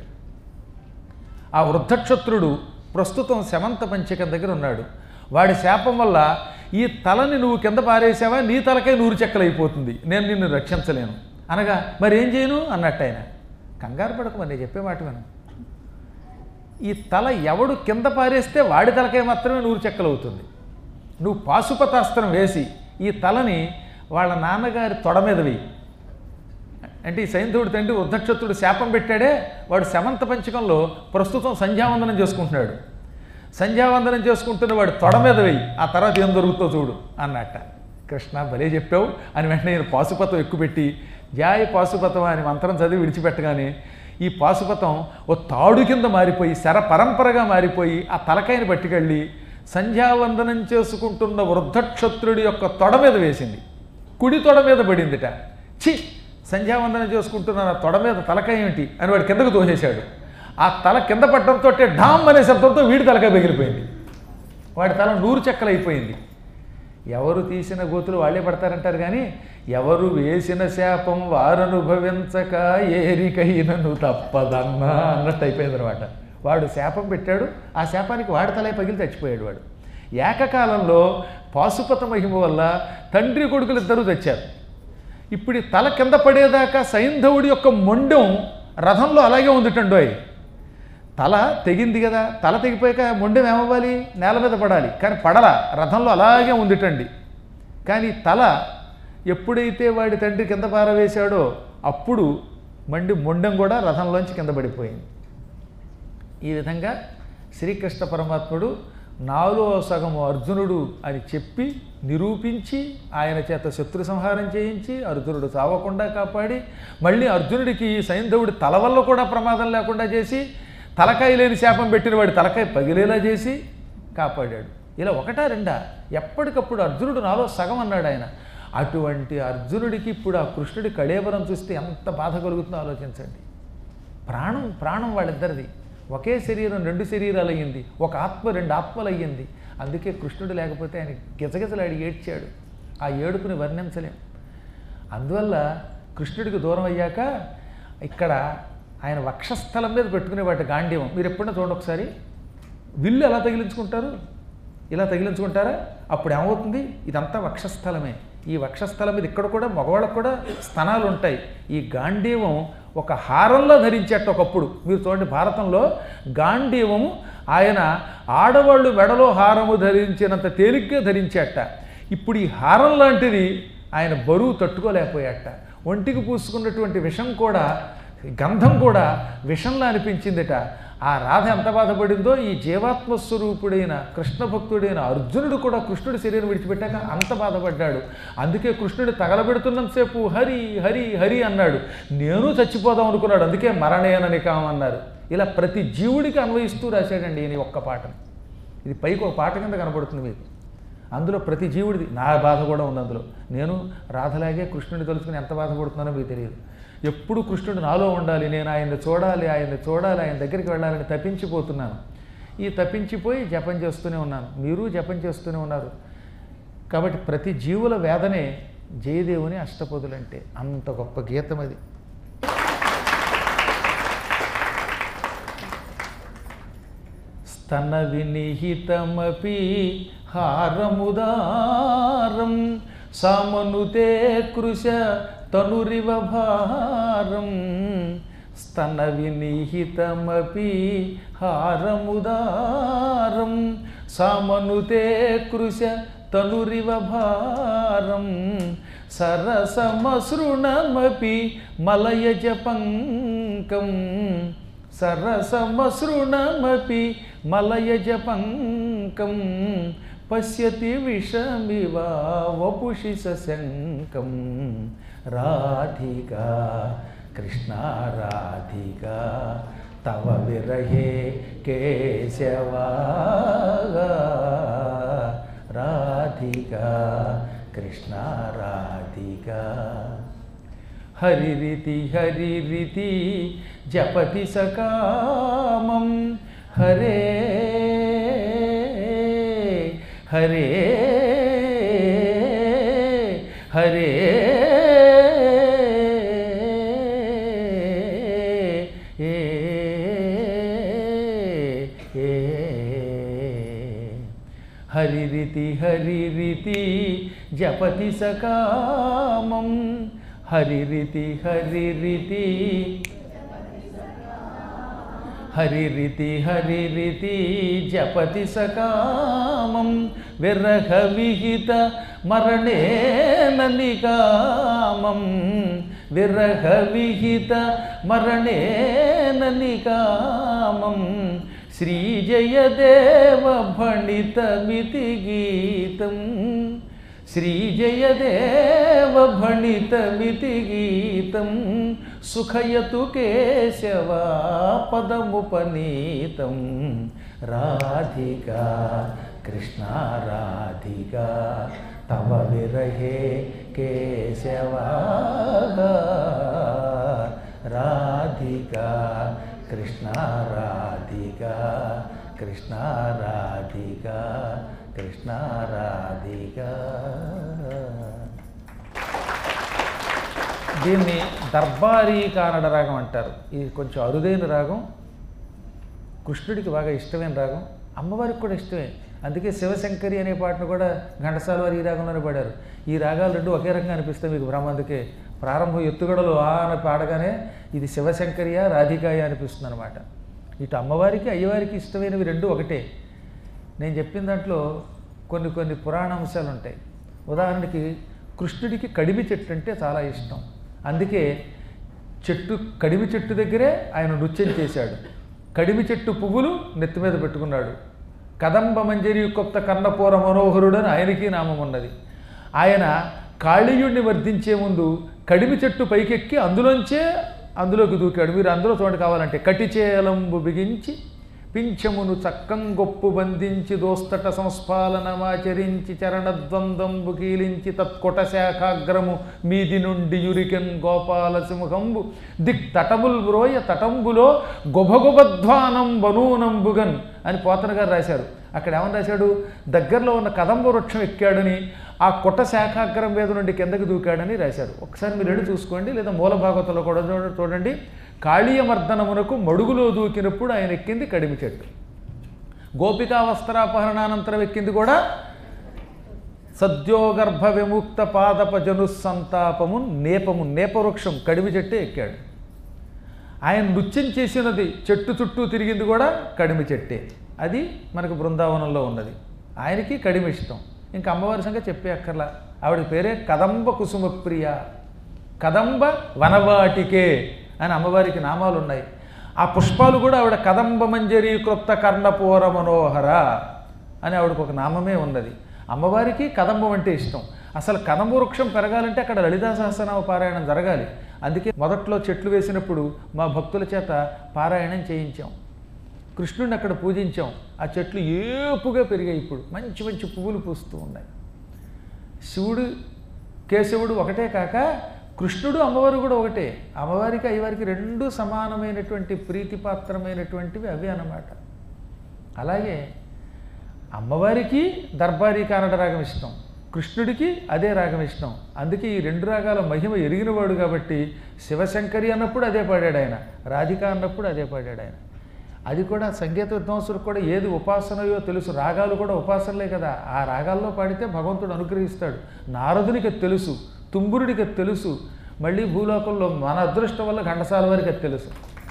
[SPEAKER 1] ఆ వృద్ధక్షత్రుడు ప్రస్తుతం శమంత పంచకం దగ్గర ఉన్నాడు. వాడి శాపం వల్ల ఈ తలని నువ్వు కింద పారేసావా, నీ తలకే నూరు చెక్కలైపోతుంది, నేను నిన్ను రక్షించలేను అనగా మరి ఏం చేయను అన్నట్టు ఆయన. కంగారు పడకు, మరి నేను చెప్పే మాట విను. ఈ తల ఎవడు కింద పారేస్తే వాడి తలకే మాత్రమే నూరు చెక్కలు అవుతుంది. నువ్వు పాశుపతాస్త్రం వేసి ఈ తలని వాళ్ళ నాన్నగారి తొడ మీద వేయి. అంటే ఈ సైంధవుడి తండ్రి వృద్ధక్షత్రుడు శాపం పెట్టాడే, వాడు శమంత పంచకంలో ప్రస్తుతం సంధ్యావందనం చేసుకుంటున్నాడు. సంధ్యావందనం చేసుకుంటున్న వాడు తొడ మీద వెయ్యి, ఆ తర్వాత ఏం దొరుకుతుందో చూడు అన్నట్ట. కృష్ణ భలే చెప్పావు అని వెంటనే నేను పాశుపతం ఎక్కుపెట్టి జాయ పాశుపతం అని మంత్రం చదివి విడిచిపెట్టగానే ఈ పాశుపతం ఓ తాడు కింద మారిపోయి శర పరంపరగా మారిపోయి ఆ తలకాయని పట్టుకెళ్ళి సంధ్యావందనం చేసుకుంటున్న వృద్ధక్షత్రుడి యొక్క తొడ మీద వేసింది. కుడి తొడ మీద పడిందిట. ఛీ, సంధ్యావందనం చేసుకుంటున్న నా తొడ మీద తలకాయ ఏమిటి అని వాడు కిందకు తోసేశాడు. ఆ తల కింద పడడంతో ఢామ్ అనే శబ్దంతో వీడి తలకాయ పగిలిపోయింది. వాడి తల నూరు చెక్కలైపోయింది. ఎవరు తీసిన గోతులు వాళ్ళే పడతారంటారు కానీ ఎవరు వేసిన శాపం వారనుభవించక ఏరికైనను తప్పదన్నా అన్నట్టు అయిపోయింది అనమాట. వాడు శాపం పెట్టాడు, ఆ శాపానికి వాడి తలే పగిలి చచ్చిపోయాడు. వాడు ఏకకాలంలో పాశుపత మహిమ వల్ల తండ్రి కొడుకులు ఇద్దరూ తెచ్చారు. ఇప్పుడు ఈ తల కింద పడేదాకా సైంధవుడి యొక్క మొండెం రథంలో అలాగే ఉందిటండోయ్. తల తెగింది కదా, తల తెగిపోయాక మొండెం ఏమవ్వాలి, నేల మీద పడాలి. కానీ పడల, రథంలో అలాగే ఉందిటండి. కానీ తల ఎప్పుడైతే వాడి తండ్రి కింద పారవేశాడో అప్పుడు మండి మొండెం కూడా రథంలోంచి కింద పడిపోయింది. ఈ విధంగా శ్రీకృష్ణ పరమాత్ముడు నాలో సగము అర్జునుడు అని చెప్పి నిరూపించి ఆయన చేత శత్రు సంహారం చేయించి అర్జునుడు చావకుండా కాపాడి మళ్ళీ అర్జునుడికి సైంధవుడి తల వల్ల కూడా ప్రమాదం లేకుండా చేసి తలకాయ లేని శాపం పెట్టిన వాడి తలకాయ పగిలేలా చేసి కాపాడాడు. ఇలా ఒకటా రెండా, ఎప్పటికప్పుడు అర్జునుడు నాలో సగం అన్నాడు ఆయన. అటువంటి అర్జునుడికి ఇప్పుడు ఆ కృష్ణుడి కళేబరం చూస్తే ఎంత బాధ కలుగుతుందో ఆలోచించండి. ప్రాణం ప్రాణం వాళ్ళిద్దరిది, ఒకే శరీరం రెండు శరీరాలు అయ్యింది, ఒక ఆత్మ రెండు ఆత్మలు అయ్యింది. అందుకే కృష్ణుడు లేకపోతే ఆయన గిజగిజలాడి ఏడ్చాడు. ఆ ఏడుపుని వర్ణించలేం. అందువల్ల కృష్ణుడికి దూరం అయ్యాక ఇక్కడ ఆయన వక్షస్థలం మీద పెట్టుకునేవాటి గాంధీవం. మీరు ఎప్పుడైనా చూడండి ఒకసారి, విల్లు ఎలా తగిలించుకుంటారు, ఇలా తగిలించుకుంటారా, అప్పుడు ఏమవుతుంది, ఇదంతా వక్షస్థలమే. ఈ వక్షస్థలం మీద ఇక్కడ కూడా మగవాళ్ళకు కూడా స్తనాలు ఉంటాయి. ఈ గాంధీవం ఒక హారంలో ధరించేట ఒకప్పుడు. మీరు చూడండి భారతంలో గాంధీవము ఆయన ఆడవాళ్ళు మెడలో హారము ధరించినంత తేలిగ్గా ధరించేట. ఇప్పుడు ఈ హారం లాంటిది ఆయన బరువు తట్టుకోలేకపోయాట. ఒంటికి పూసుకున్నటువంటి విషం కూడా, గంధం కూడా విషంలా అనిపించిందిట. ఆ రాధ ఎంత బాధపడిందో ఈ జీవాత్మస్వరూపుడైన కృష్ణ భక్తుడైన అర్జునుడు కూడా కృష్ణుడి శరీరం విడిచిపెట్టాక అంత బాధపడ్డాడు. అందుకే కృష్ణుడు తగలబెడుతున్నంతసేపు హరి హరి హరి అన్నాడు. నేను చచ్చిపోదాం అనుకున్నాడు, అందుకే మరణేనని కామన్నారు. ఇలా ప్రతి జీవుడికి అన్వయిస్తూ రాశాడండి ఈయన ఒక్క పాటను. ఇది పైకి ఒక పాట కింద కనబడుతుంది మీకు. అందులో ప్రతి జీవుడిది నా బాధ కూడా ఉంది అందులో. నేను రాధలాగే కృష్ణుడిని తలుచుకుని ఎంత బాధపడుతున్నానో మీకు తెలియదు. ఎప్పుడు కృష్ణుడు నాలో ఉండాలి, నేను ఆయన్ని చూడాలి ఆయన్ని చూడాలి ఆయన దగ్గరికి వెళ్ళాలని తప్పించిపోతున్నాను. ఈ తప్పించిపోయి జపం చేస్తూనే ఉన్నాను, మీరు జపం చేస్తూనే ఉన్నారు. కాబట్టి ప్రతి జీవుల వేదనే జయదేవుని అష్టపదులంటే. అంత గొప్ప గీతం అది. స్తన వినిహితమపి హారముదారం సామనుతే కృశ తనురివ భారం. స్తన వినిహితమపి హారముదారం సామనుతే కృశ తనురివ భారం. సరసమసృణమపి మలయజ పంకం. సరసమసృణమపి మలయజ పంకం. పశ్యతి విషమివ వపుషి సశంకం. రాధికా కృష్ణ రాధికా తవ విరహే కేశవా. రాధికా కృష్ణ రాధికా. హరిరితి హరిరితి జపతి సకామం. హరే హరే హరే హరిరితి హరిరితి జపతి సకామం. హరిరితి హరిరితి హరిరితి హరిరితి జపతి సకామం విరహ విహిత మరణేన నికామం విరహ విహిత మరణేన నికామం శ్రీజయదేవ భణితమితి గీతం శ్రీజయదేవ భణితమితి గీతం సుఖయతు కేశవ పదముపనీతం రాధికా కృష్ణ రాధికా తవ విరహే కేశవా రాధికా కృష్ణ రాధికా కృష్ణ రాధికా కృష్ణ రాధికా. దీన్ని దర్బారీ కానడ రాగం అంటారు. ఇది కొంచెం అరుదైన రాగం, కృష్ణుడికి బాగా ఇష్టమైన రాగం, అమ్మవారికి కూడా ఇష్టమే. అందుకే శివశంకరి అనే పాటను కూడా ఘంటసాల వారు ఈ రాగంలోనే పాడారు. ఈ రాగాలు రెండు ఒకే రకంగా అనిపిస్తాయి మీకు భ్రమ. అందుకే ప్రారంభం ఎత్తుగడలు ఆ అని పాడగానే ఇది శివశంకరియా రాధికాయ అనిపిస్తుంది అనమాట. ఇటు అమ్మవారికి అయ్యవారికి ఇష్టమైనవి రెండు ఒకటే. నేను చెప్పిన దాంట్లో కొన్ని కొన్ని పురాణ అంశాలు ఉంటాయి. ఉదాహరణకి కృష్ణుడికి కడిమి చెట్టు అంటే చాలా ఇష్టం. అందుకే చెట్టు కడిమి చెట్టు దగ్గరే ఆయన నృత్యం చేశాడు. కడిమి చెట్టు పువ్వులు నెత్తి మీద పెట్టుకున్నాడు. కదంబ మంజరి కొత్త కన్నపూర మనోహరుడు అని ఆయనకి నామం ఉన్నది. ఆయన కాళీయుడిని వర్ధించే ముందు కడిమి చెట్టు పైకెక్కి అందులోంచే అందులోకి దూకాడు. మీరు అందులో చూడండి కావాలంటే కటిచేలంబు బిగించి పింఛమును చక్కం గొప్పు బంధించి దోస్తట సంస్ఫాలనమాచరించి చరణద్వందంబు కీలించి తత్కొట శాఖాగ్రము మీది నుండి యురికెన్ గోపాల సింహంబు దిక్ తటముల్ బ్రోయ తటంబులో గొభగొబధ్వానం బనూనంబుగన్ అని పోతన గారు రాశారు. అక్కడ ఏమని రాశాడు? దగ్గరలో ఉన్న కదంబ వృక్షం ఎక్కాడని, ఆ కొట్ట శాఖాగ్రం మీద నుండి కిందకి దూకాడని రాశారు. ఒకసారి మీరు వెళ్ళి చూసుకోండి, లేదా మూల భాగవతంలో కూడా చూడండి. కాళీయమర్దనమునకు మడుగులో దూకినప్పుడు ఆయన ఎక్కింది కడిమి చెట్టు. గోపికా వస్త్రాపహరణానంతరం ఎక్కింది కూడా సద్యోగర్భ విముక్త పాదప జను సంతాపము నేపము నేపవృక్షం కడిమి చెట్టే ఎక్కాడు. ఆయన నృత్యం చేసినది చెట్టు చుట్టూ తిరిగింది కూడా కడిమి చెట్టే. అది మనకు బృందావనంలో ఉన్నది. ఆయనకి కడిమి ఇష్టం. ఇంకా అమ్మవారి సంగతి చెప్పే అక్కర్లా. ఆవిడ పేరే కదంబ కుసుమప్రియ, కదంబ వనవాటికే అని అమ్మవారికి నామాలు ఉన్నాయి. ఆ పుష్పాలు కూడా ఆవిడ కదంబ మంజరి క్రొత్త కర్ణపూర మనోహర అని ఆవిడకు ఒక నామమే ఉన్నది. అమ్మవారికి కదంబం అంటే ఇష్టం. అసలు కదంబ వృక్షం పెరగాలంటే అక్కడ లలితా సహస్రనామ పారాయణం జరగాలి. అందుకే మొదట్లో చెట్లు వేసినప్పుడు మా భక్తుల చేత పారాయణం చేయించాం. కృష్ణుడిని అక్కడ పూజించాం. ఆ చెట్లు ఏపుగా పెరిగాయి. ఇప్పుడు మంచి మంచి పువ్వులు పూస్తూ ఉన్నాయి. శివుడు కేశవుడు ఒకటే కాక కృష్ణుడు అమ్మవారు కూడా ఒకటే. అమ్మవారికి అయ్యవారికి రెండు సమానమైనటువంటి ప్రీతిపాత్రమైనటువంటివి అవి అన్నమాట. అలాగే అమ్మవారికి దర్బారీ కానడ రాగం ఇష్టం, కృష్ణుడికి అదే రాగం ఇష్టం. అందుకే ఈ రెండు రాగాల మహిమ ఎరిగినవాడు కాబట్టి శివశంకరి అన్నప్పుడు అదే పాడాడు ఆయన, రాధిక అన్నప్పుడు అదే పాడాడు ఆయన. అది కూడా సంగీత విద్వాంసులకు కూడా ఏది ఉపాసనయో తెలుసు. రాగాలు కూడా ఉపాసనలే కదా. ఆ రాగాల్లో పాడితే భగవంతుడు అనుగ్రహిస్తాడు. నారదునికి అది తెలుసు, తుంబురుడికి అది తెలుసు, మళ్ళీ భూలోకంలో మన అదృష్టం వల్ల ఘంటసాల వారికి అది తెలుసు.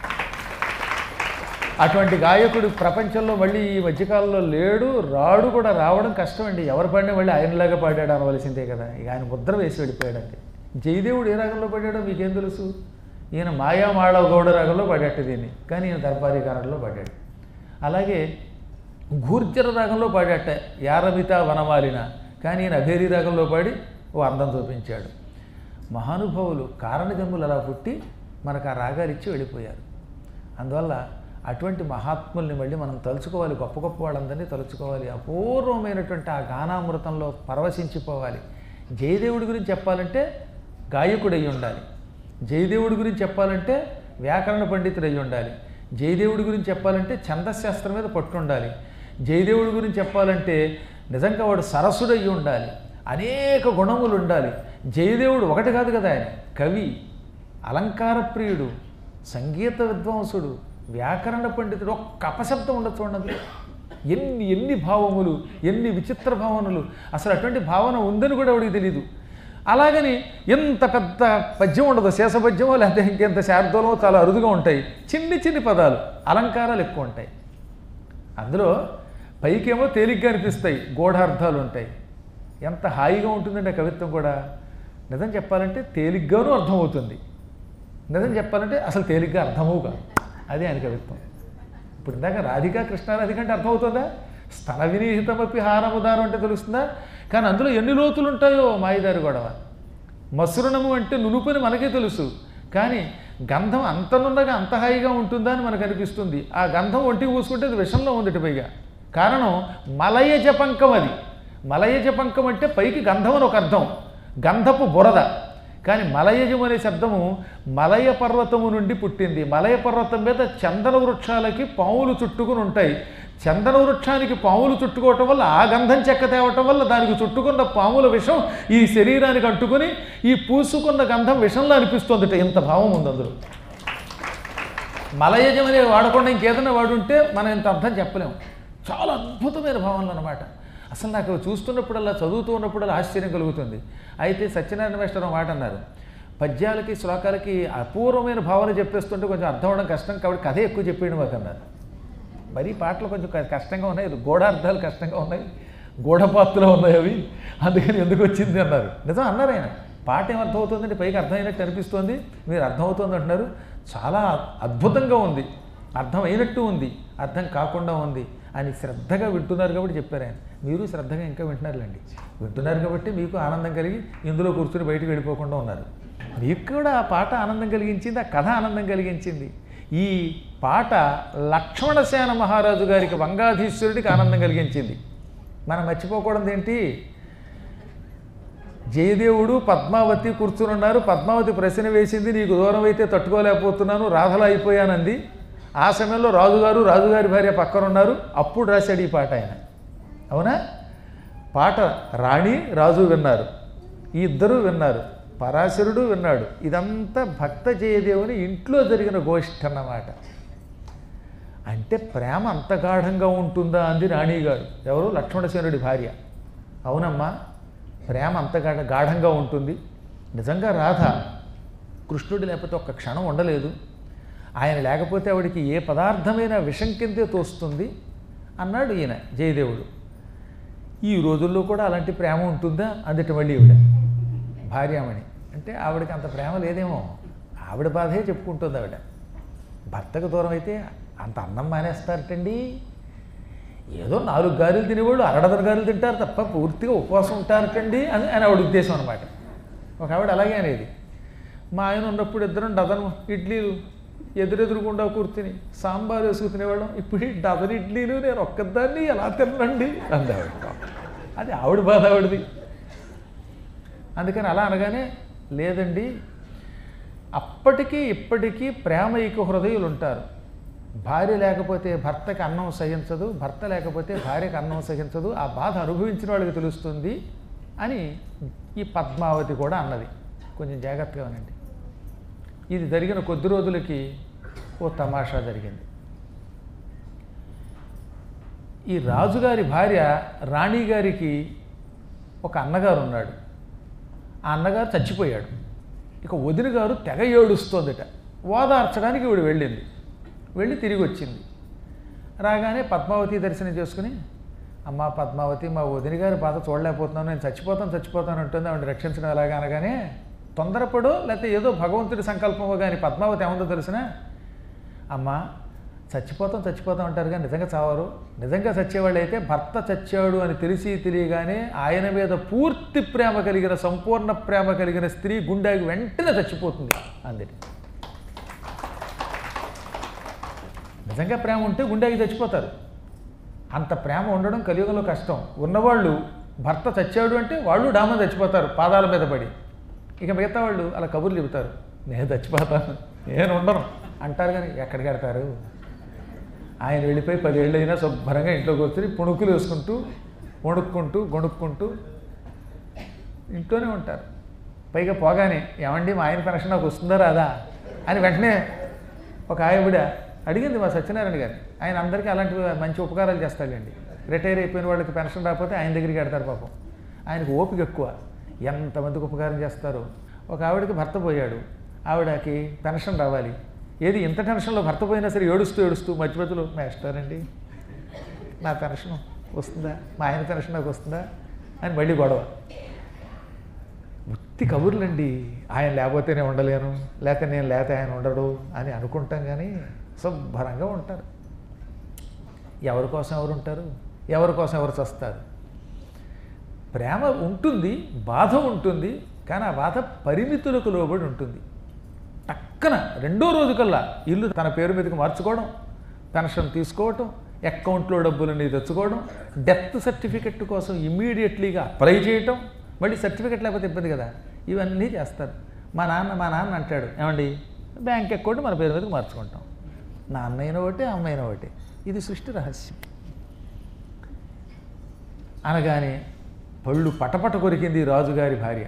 [SPEAKER 1] అటువంటి గాయకుడు ప్రపంచంలో మళ్ళీ ఈ మధ్యకాలంలో లేడు, రాడు కూడా. రావడం కష్టమండి. ఎవరు పాడినా మళ్ళీ ఆయనలాగా పాడాడు అనవలసిందే కదా. ఇక ఆయన ముద్ర వేసి వెళ్ళిపోయాడండి. జయదేవుడు ఏ రాగంలో పాడాడో మీకేం తెలుసు? ఈయన మాయామాళవ గౌడ రాగంలో పాడాడు దీన్ని, కానీ ఈయన దర్బారీ కానడలో పాడాడు. అలాగే గూర్జర రాగంలో పాడాట యారమిత వనమాలిన, కానీ ఈయన అభేరీ రాగంలో పాడి ఓ అందం చూపించాడు. మహానుభావులు కారణజన్ములు అలా పుట్టి మనకు ఆ రాగాలు ఇచ్చి వెళ్ళిపోయారు. అందువల్ల అటువంటి మహాత్ముల్ని మళ్ళీ మనం తలుచుకోవాలి. గొప్ప గొప్ప వాళ్ళందరినీ తలుచుకోవాలి. అపూర్వమైనటువంటి ఆ గానామృతంలో పరవశించిపోవాలి. జయదేవుడి గురించి చెప్పాలంటే గాయకుడు అయి ఉండాలి. జయదేవుడి గురించి చెప్పాలంటే వ్యాకరణ పండితుడు అయి ఉండాలి. జయదేవుడి గురించి చెప్పాలంటే ఛందశాస్త్రం మీద పట్టు ఉండాలి. జయదేవుడి గురించి చెప్పాలంటే నిజంగా వాడు సరస్సుడు అయి ఉండాలి. అనేక గుణములు ఉండాలి. జయదేవుడు ఒకటి కాదు కదా, ఆయన కవి, అలంకార ప్రియుడు, సంగీత విద్వాంసుడు, వ్యాకరణ పండితుడు. ఒక్క అపశబ్దం ఉండదు చూడండి. ఎన్ని ఎన్ని భావములు, ఎన్ని విచిత్ర భావనలు. అసలు అటువంటి భావన ఉందని కూడా వాడికి తెలీదు. అలాగని ఎంత పెద్ద పద్యం ఉండదు, శేషపద్యమో లేకపోతే ఇంకెంత శారదోళమో చాలా అరుదుగా ఉంటాయి. చిన్ని చిన్ని పదాలు, అలంకారాలు ఎక్కువ ఉంటాయి. అందులో పైకేమో తేలిగ్గా అనిపిస్తాయి, గూఢార్థాలు ఉంటాయి. ఎంత హాయిగా ఉంటుందండి ఆ కవిత్వం కూడా. నిజం చెప్పాలంటే తేలిగ్గానూ అర్థమవుతుంది, నిజం చెప్పాలంటే అసలు తేలిగ్గా అర్థమవుగా. అదే ఆయన కవిత్వం. ఇప్పుడు ఇందాక రాధికా కృష్ణారాధిక అంటే అర్థమవుతుందా? స్తన వినిహితమపి హారముదారం అంటే తెలుస్తుందా? కానీ అందులో ఎన్ని లోతులు ఉంటాయో మాయదారి గొడవ. మసృణము అంటే నునుపని మనకే తెలుసు, కానీ గంధం అంతనున్నగా అంత హాయిగా ఉంటుందా అని మనకు అనిపిస్తుంది. ఆ గంధం ఒంటికి పూసుకుంటే అది విషంలో ఉంది పైగా. కారణం మలయజ పంకం. అది మలయజ పంకం అంటే పైకి గంధం అని ఒక అర్థం, గంధపు బురద. కానీ మలయజం అనే శబ్దము మలయ పర్వతము నుండి పుట్టింది. మలయ పర్వతం మీద చందన వృక్షాలకి పాములు చుట్టుకుని ఉంటాయి. చందన వృక్షానికి పాములు చుట్టుకోవటం వల్ల ఆ గంధం చెక్క తేవటం వల్ల దానికి చుట్టుకున్న పాముల విషం ఈ శరీరానికి అంటుకుని ఈ పూసుకున్న గంధం విషంలో అనిపిస్తుంది. ఇంత భావం ఉంది అందులో. మలయజం అనే వాడకుండా ఇంకేదైనా వాడుంటే మనం ఇంత అర్థం చెప్పలేము. చాలా అద్భుతమైన భావనలు అన్నమాట. అసలు నాకు చూస్తున్నప్పుడల్లా, చదువుతూ ఉన్నప్పుడల్లా ఆశ్చర్యం కలుగుతుంది. అయితే సత్యనారాయణ మేస్టర్ మాట అన్నారు, పద్యాలకి శ్లోకాలకి అపూర్వమైన భావన చెప్పేస్తుంటే కొంచెం అర్థం అవడం కష్టం, కాబట్టి కథ ఎక్కువ చెప్పేయడం మాకు అన్నారు. మరీ పాటలు కొంచెం కష్టంగా ఉన్నాయి, గూఢార్థాలు కష్టంగా ఉన్నాయి, గూఢపాత్రలు ఉన్నాయి అవి, అందుకని ఎందుకు వచ్చింది అన్నారు. నిజం అన్నారు ఆయన. పాట ఏమర్థమవుతుందంటే పైకి అర్థమైనట్టు అనిపిస్తుంది, మీరు అర్థమవుతుంది అంటున్నారు. చాలా అద్భుతంగా ఉంది, అర్థమైనట్టు ఉంది, అర్థం కాకుండా ఉంది అని శ్రద్ధగా వింటున్నారు కాబట్టి చెప్పారు ఆయన. మీరు శ్రద్ధగా ఇంకా వింటున్నారులేండి. వింటున్నారు కాబట్టి మీకు ఆనందం కలిగి ఇందులో కూర్చుని బయటకు వెళ్ళిపోకుండా ఉన్నారు. మీకు కూడా ఆ పాట ఆనందం కలిగించింది, ఆ కథ ఆనందం కలిగించింది. ఈ పాట లక్ష్మణసేన మహారాజు గారికి, వంగాధీశ్వరుడికి ఆనందం కలిగించింది. మనం మర్చిపోకూడదు ఏంటి, జయదేవుడు పద్మావతి కూర్చుని ఉన్నారు. పద్మావతి ప్రశ్న వేసింది, నీకు దూరం అయితే తట్టుకోలేకపోతున్నాను, రాధలా అయిపోయానంది. ఆ సమయంలో రాజుగారు, రాజుగారి భార్య పక్కన ఉన్నారు. అప్పుడు రాశాడు ఈ పాట ఆయన. అవునా? పాట రాణి రాజు విన్నారు, ఈ ఇద్దరూ విన్నారు, పరాశరుడు విన్నాడు. ఇదంతా భక్త జయదేవుని ఇంట్లో జరిగిన గోష్ఠి అన్నమాట. అంటే ప్రేమ అంత గాఢంగా ఉంటుందా అంది రాణి గారు. ఎవరు? లక్ష్మణసేనుడి భార్య. అవునమ్మా, ప్రేమ అంత గాఢ గాఢంగా ఉంటుంది. నిజంగా రాధ కృష్ణుడు లేకపోతే ఒక్క క్షణం ఉండలేదు. ఆయన లేకపోతే ఆవిడికి ఏ పదార్థమైనా విషం కిందే తోస్తుంది అన్నాడు ఈయన జయదేవుడు. ఈ రోజుల్లో కూడా అలాంటి ప్రేమ ఉంటుందా అందుట మళ్ళీ ఈవిడ భార్యామణి. అంటే ఆవిడకి అంత ప్రేమ లేదేమో, ఆవిడ బాధే చెప్పుకుంటుంది ఆవిడ. భర్తకు దూరం అయితే అంత అన్నం మానేస్తారటండి. ఏదో నాలుగు గారెలు తినేవాళ్ళు అరడదర గారెలు తింటారు తప్ప పూర్తిగా ఉపవాసం ఉంటారటండి అని అని ఆవిడ ఉద్దేశం అనమాట. ఒక ఆవిడ అలాగే అనేది. మా ఆయన ఉన్నప్పుడు ఇద్దరం డజన్ ఇడ్లీలు ఎదురెదురుగుండా కూర్చుని సాంబార్ వేసుకు తినేవాళ్ళం. ఇప్పుడు డజన్ ఇడ్లీలు నేను ఒక్కదాన్ని ఎలా తినండి అంది ఆవిడ. అది ఆవిడ బాధ ఆవిడది. అందుకని అలా అనగానే లేదండి, అప్పటికీ ఇప్పటికీ ప్రేమైక హృదయులు ఉంటారు. భార్య లేకపోతే భర్తకి అన్నం సహించదు, భర్త లేకపోతే భార్యకి అన్నం సహించదు. ఆ బాధ అనుభవించిన వాళ్ళకి తెలుస్తుంది అని ఈ పద్మావతి కూడా అన్నది. కొంచెం జాగ్రత్తగా ఉనండి. ఇది జరిగిన కొద్ది రోజులకి ఓ తమాషా జరిగింది. ఈ రాజుగారి భార్య రాణిగారికి ఒక అన్నగారు ఉన్నాడు. ఆ అన్నగారు చచ్చిపోయాడు. ఇక వదిన గారు తెగ ఏడుస్తోందిట. ఓదార్చడానికి ఈవిడ వెళ్ళింది. వెళ్ళి తిరిగి వచ్చింది. రాగానే పద్మావతి దర్శనం చేసుకుని, అమ్మ పద్మావతి, మా వదిన గారి బాధ చూడలేకపోతున్నాను, నేను చచ్చిపోతాను చచ్చిపోతాను అంటుంది. ఆవిడ రక్షించడం ఎలాగా అనగానే తొందరపడో లేకపోతే ఏదో భగవంతుడి సంకల్పమో కానీ పద్మావతి ఏముందో తెలిసిన, అమ్మ చచ్చిపోతాం చచ్చిపోతాం అంటారు కానీ నిజంగా చావరు. నిజంగా చచ్చేవాళ్ళు అయితే భర్త చచ్చాడు అని తెలిసి తెలియగానే ఆయన మీద పూర్తి ప్రేమ కలిగిన, సంపూర్ణ ప్రేమ కలిగిన స్త్రీ గుండెకి వెంటనే చచ్చిపోతుంది అందుకే. నిజంగా ప్రేమ ఉంటే గుండెకి చచ్చిపోతారు. అంత ప్రేమ ఉండడం కలియుగంలో కష్టం. ఉన్నవాళ్ళు భర్త చచ్చాడు అంటే వాళ్ళు డామని చచ్చిపోతారు పాదాల మీద పడి. ఇక మిగతా వాళ్ళు అలా కబుర్లు చెబుతారు, నేను చచ్చిపోతాను నేను ఉండను అంటారు. కానీ ఎక్కడికి వెళ్తారు? ఆయన వెళ్ళిపోయి పదేళ్ళు అయినా శుభ్రంగా ఇంట్లో కూర్చొని పుణుకులు వేసుకుంటూ వణుక్కుంటూ గొణుక్కుంటూ ఇంట్లోనే ఉంటారు. పైగా పోగానే ఏమండి మా ఆయన పెన్షన్ నాకు వస్తుందా రాదా అని వెంటనే ఒక ఆవిడ అడిగింది మా సత్యనారాయణ గారిని. ఆయన అందరికీ అలాంటి మంచి ఉపకారాలు చేస్తాడండి. రిటైర్ అయిపోయిన వాళ్ళకి పెన్షన్ రాకపోతే ఆయన దగ్గరికి వెడతారు పాపం. ఆయనకు ఓపిక ఎక్కువ. ఎంతమందికి ఉపకారం చేస్తారు. ఒక ఆవిడకి భర్త పోయాడు, ఆవిడకి పెన్షన్ రావాలి. ఏది ఇంత టెన్షన్లో భర్త పోయినా సరే ఏడుస్తూ ఏడుస్తూ మధ్య మధ్యలో మాస్టర్ అండి నా పెన్షన్ వస్తుందా, మా ఆయన పెన్షన్ నాకు వస్తుందా అని మళ్ళీ గొడవ. ఉత్తి కబుర్లండి. ఆయన లేకపోతే నేను ఉండలేను, లేక నేను లేక ఆయన ఉండడు అని అనుకుంటాం, కానీ శుభ్రంగా ఉంటారు. ఎవరి కోసం ఎవరు ఉంటారు, ఎవరి కోసం ఎవరు చస్తారు. ప్రేమ ఉంటుంది, బాధ ఉంటుంది, కానీ ఆ బాధ పరిమితులకు లోబడి ఉంటుంది. టక్కన రెండో రోజు కల్లా ఇల్లు తన పేరు మీదకి మార్చుకోవడం, పెన్షన్ తీసుకోవటం, అకౌంట్లో డబ్బులన్నీ తెచ్చుకోవడం, డెత్ సర్టిఫికెట్ కోసం ఇమ్మీడియట్లీగా అప్లై చేయటం, మళ్ళీ సర్టిఫికెట్ లేకపోతే ఇబ్బంది కదా, ఇవన్నీ చేస్తారు. మా నాన్న మా నాన్న అంటాడు, ఏమండి బ్యాంక్ అకౌంట్ మన పేరు మీదకి మార్చుకుంటాం. నాన్న అయిన ఒకటి, అమ్మ అయిన ఒకటి. ఇది సృష్టి రహస్యం. అనగానే పళ్ళు పటపట కొరికింది రాజుగారి భార్య.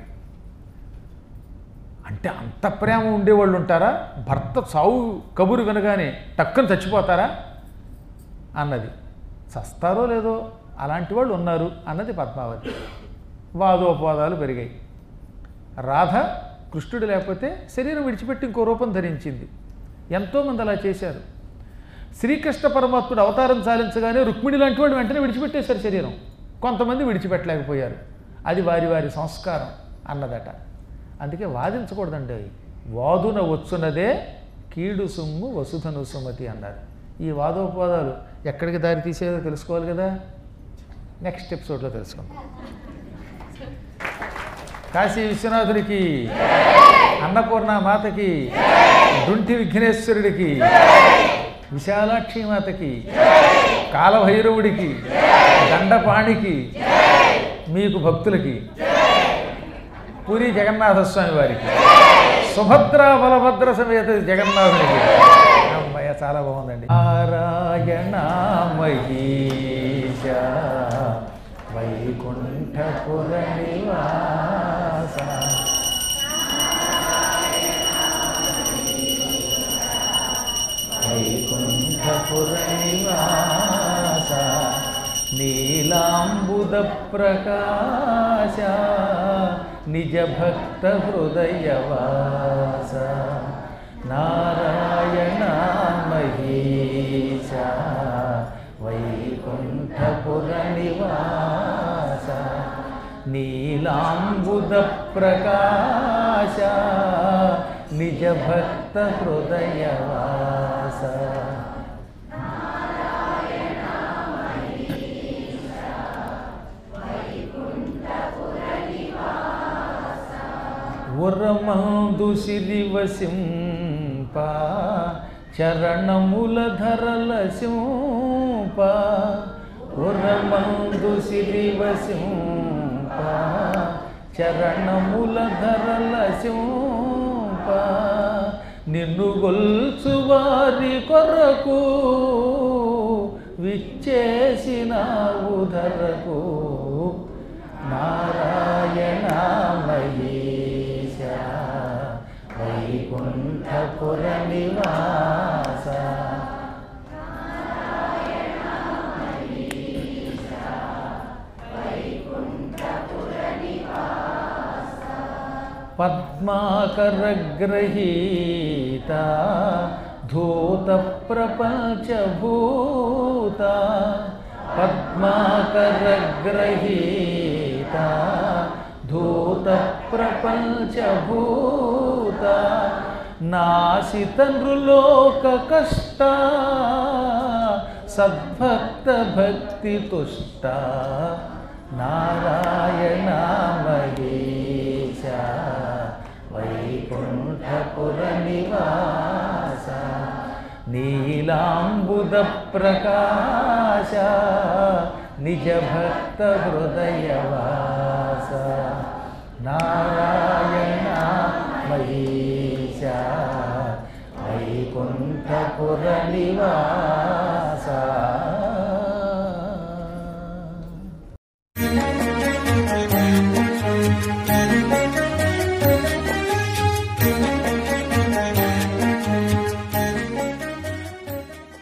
[SPEAKER 1] అంటే అంత ప్రేమ ఉండేవాళ్ళు ఉంటారా? భర్త చావు కబురు వినగానే టక్కన చచ్చిపోతారా అన్నది. చస్తారో లేదో అలాంటి వాళ్ళు ఉన్నారు అన్నది పద్మావతి. వాదోపవాదాలు పెరిగాయి. రాధ కృష్ణుడు లేకపోతే శరీరం విడిచిపెట్టి ఇంకో రూపం ధరించింది. ఎంతోమంది అలా చేశారు. శ్రీకృష్ణ పరమాత్ముడు అవతారం చాలించగానే రుక్మిణి లాంటి వాళ్ళు వెంటనే విడిచిపెట్టేశారు శరీరం. కొంతమంది విడిచిపెట్టలేకపోయారు. అది వారి వారి సంస్కారం అన్నదట. అందుకే వాదించకూడదండి. వాదున వచ్చున్నదే కీడు సుమ్ము వసుధను సుమతి అన్నారు. ఈ వాదోపవాదాలు ఎక్కడికి దారి తీసేదో తెలుసుకోవాలి కదా. నెక్స్ట్ ఎపిసోడ్లో తెలుసుకుందాం. కాశీ విశ్వనాథుడికి, అన్నపూర్ణ మాతకి, డుంటి విఘ్నేశ్వరుడికి, విశాలాక్షి మాతకి, కాలభైరవుడికి, దండపాణికి, మీకు భక్తులకి, పూరి జగన్నాథస్వామి వారికి, సుభద్ర బలభద్ర సమేత జగన్నాథునికి. అమ్మయ్య చాలా బాగుందండి. నారాయణ మహీశ వైకుంఠపుర నివాస వైకుంఠపుర నివాస నీలాంబుద ప్రకాశ నిజ భక్త హృదయవాస నారాయణ మహీశ వైకుంఠపుర నివాస నీలాంబుద ప్రకాశ నిజ భక్త హృదయవాస. ఉరమందు సిరివసింప చరణముల ధరల సింప ఉరమందు సిరివసింప చరణముల ధరల సింప నిన్ను గొల్చు వారి కొరకు విచ్చేసినావు ధరకు నారాయణ మహీశ వైకుంఠపుర నివాస పద్మాకరగ్రహీత ధూత ప్రపంచభూత పద్మాకరగ్రహీత ధూత ప్రపంచభూత నాశిత నృలోక కష్ట సద్భక్త భక్తి తుష్ట నారాయణ మహీశ వైకుంఠపుర నివాస నీలాంబుద ప్రకాశ నిజ భక్త హృదయవాస నారాయణ మహీశ వైకుంఠపుర నివాస.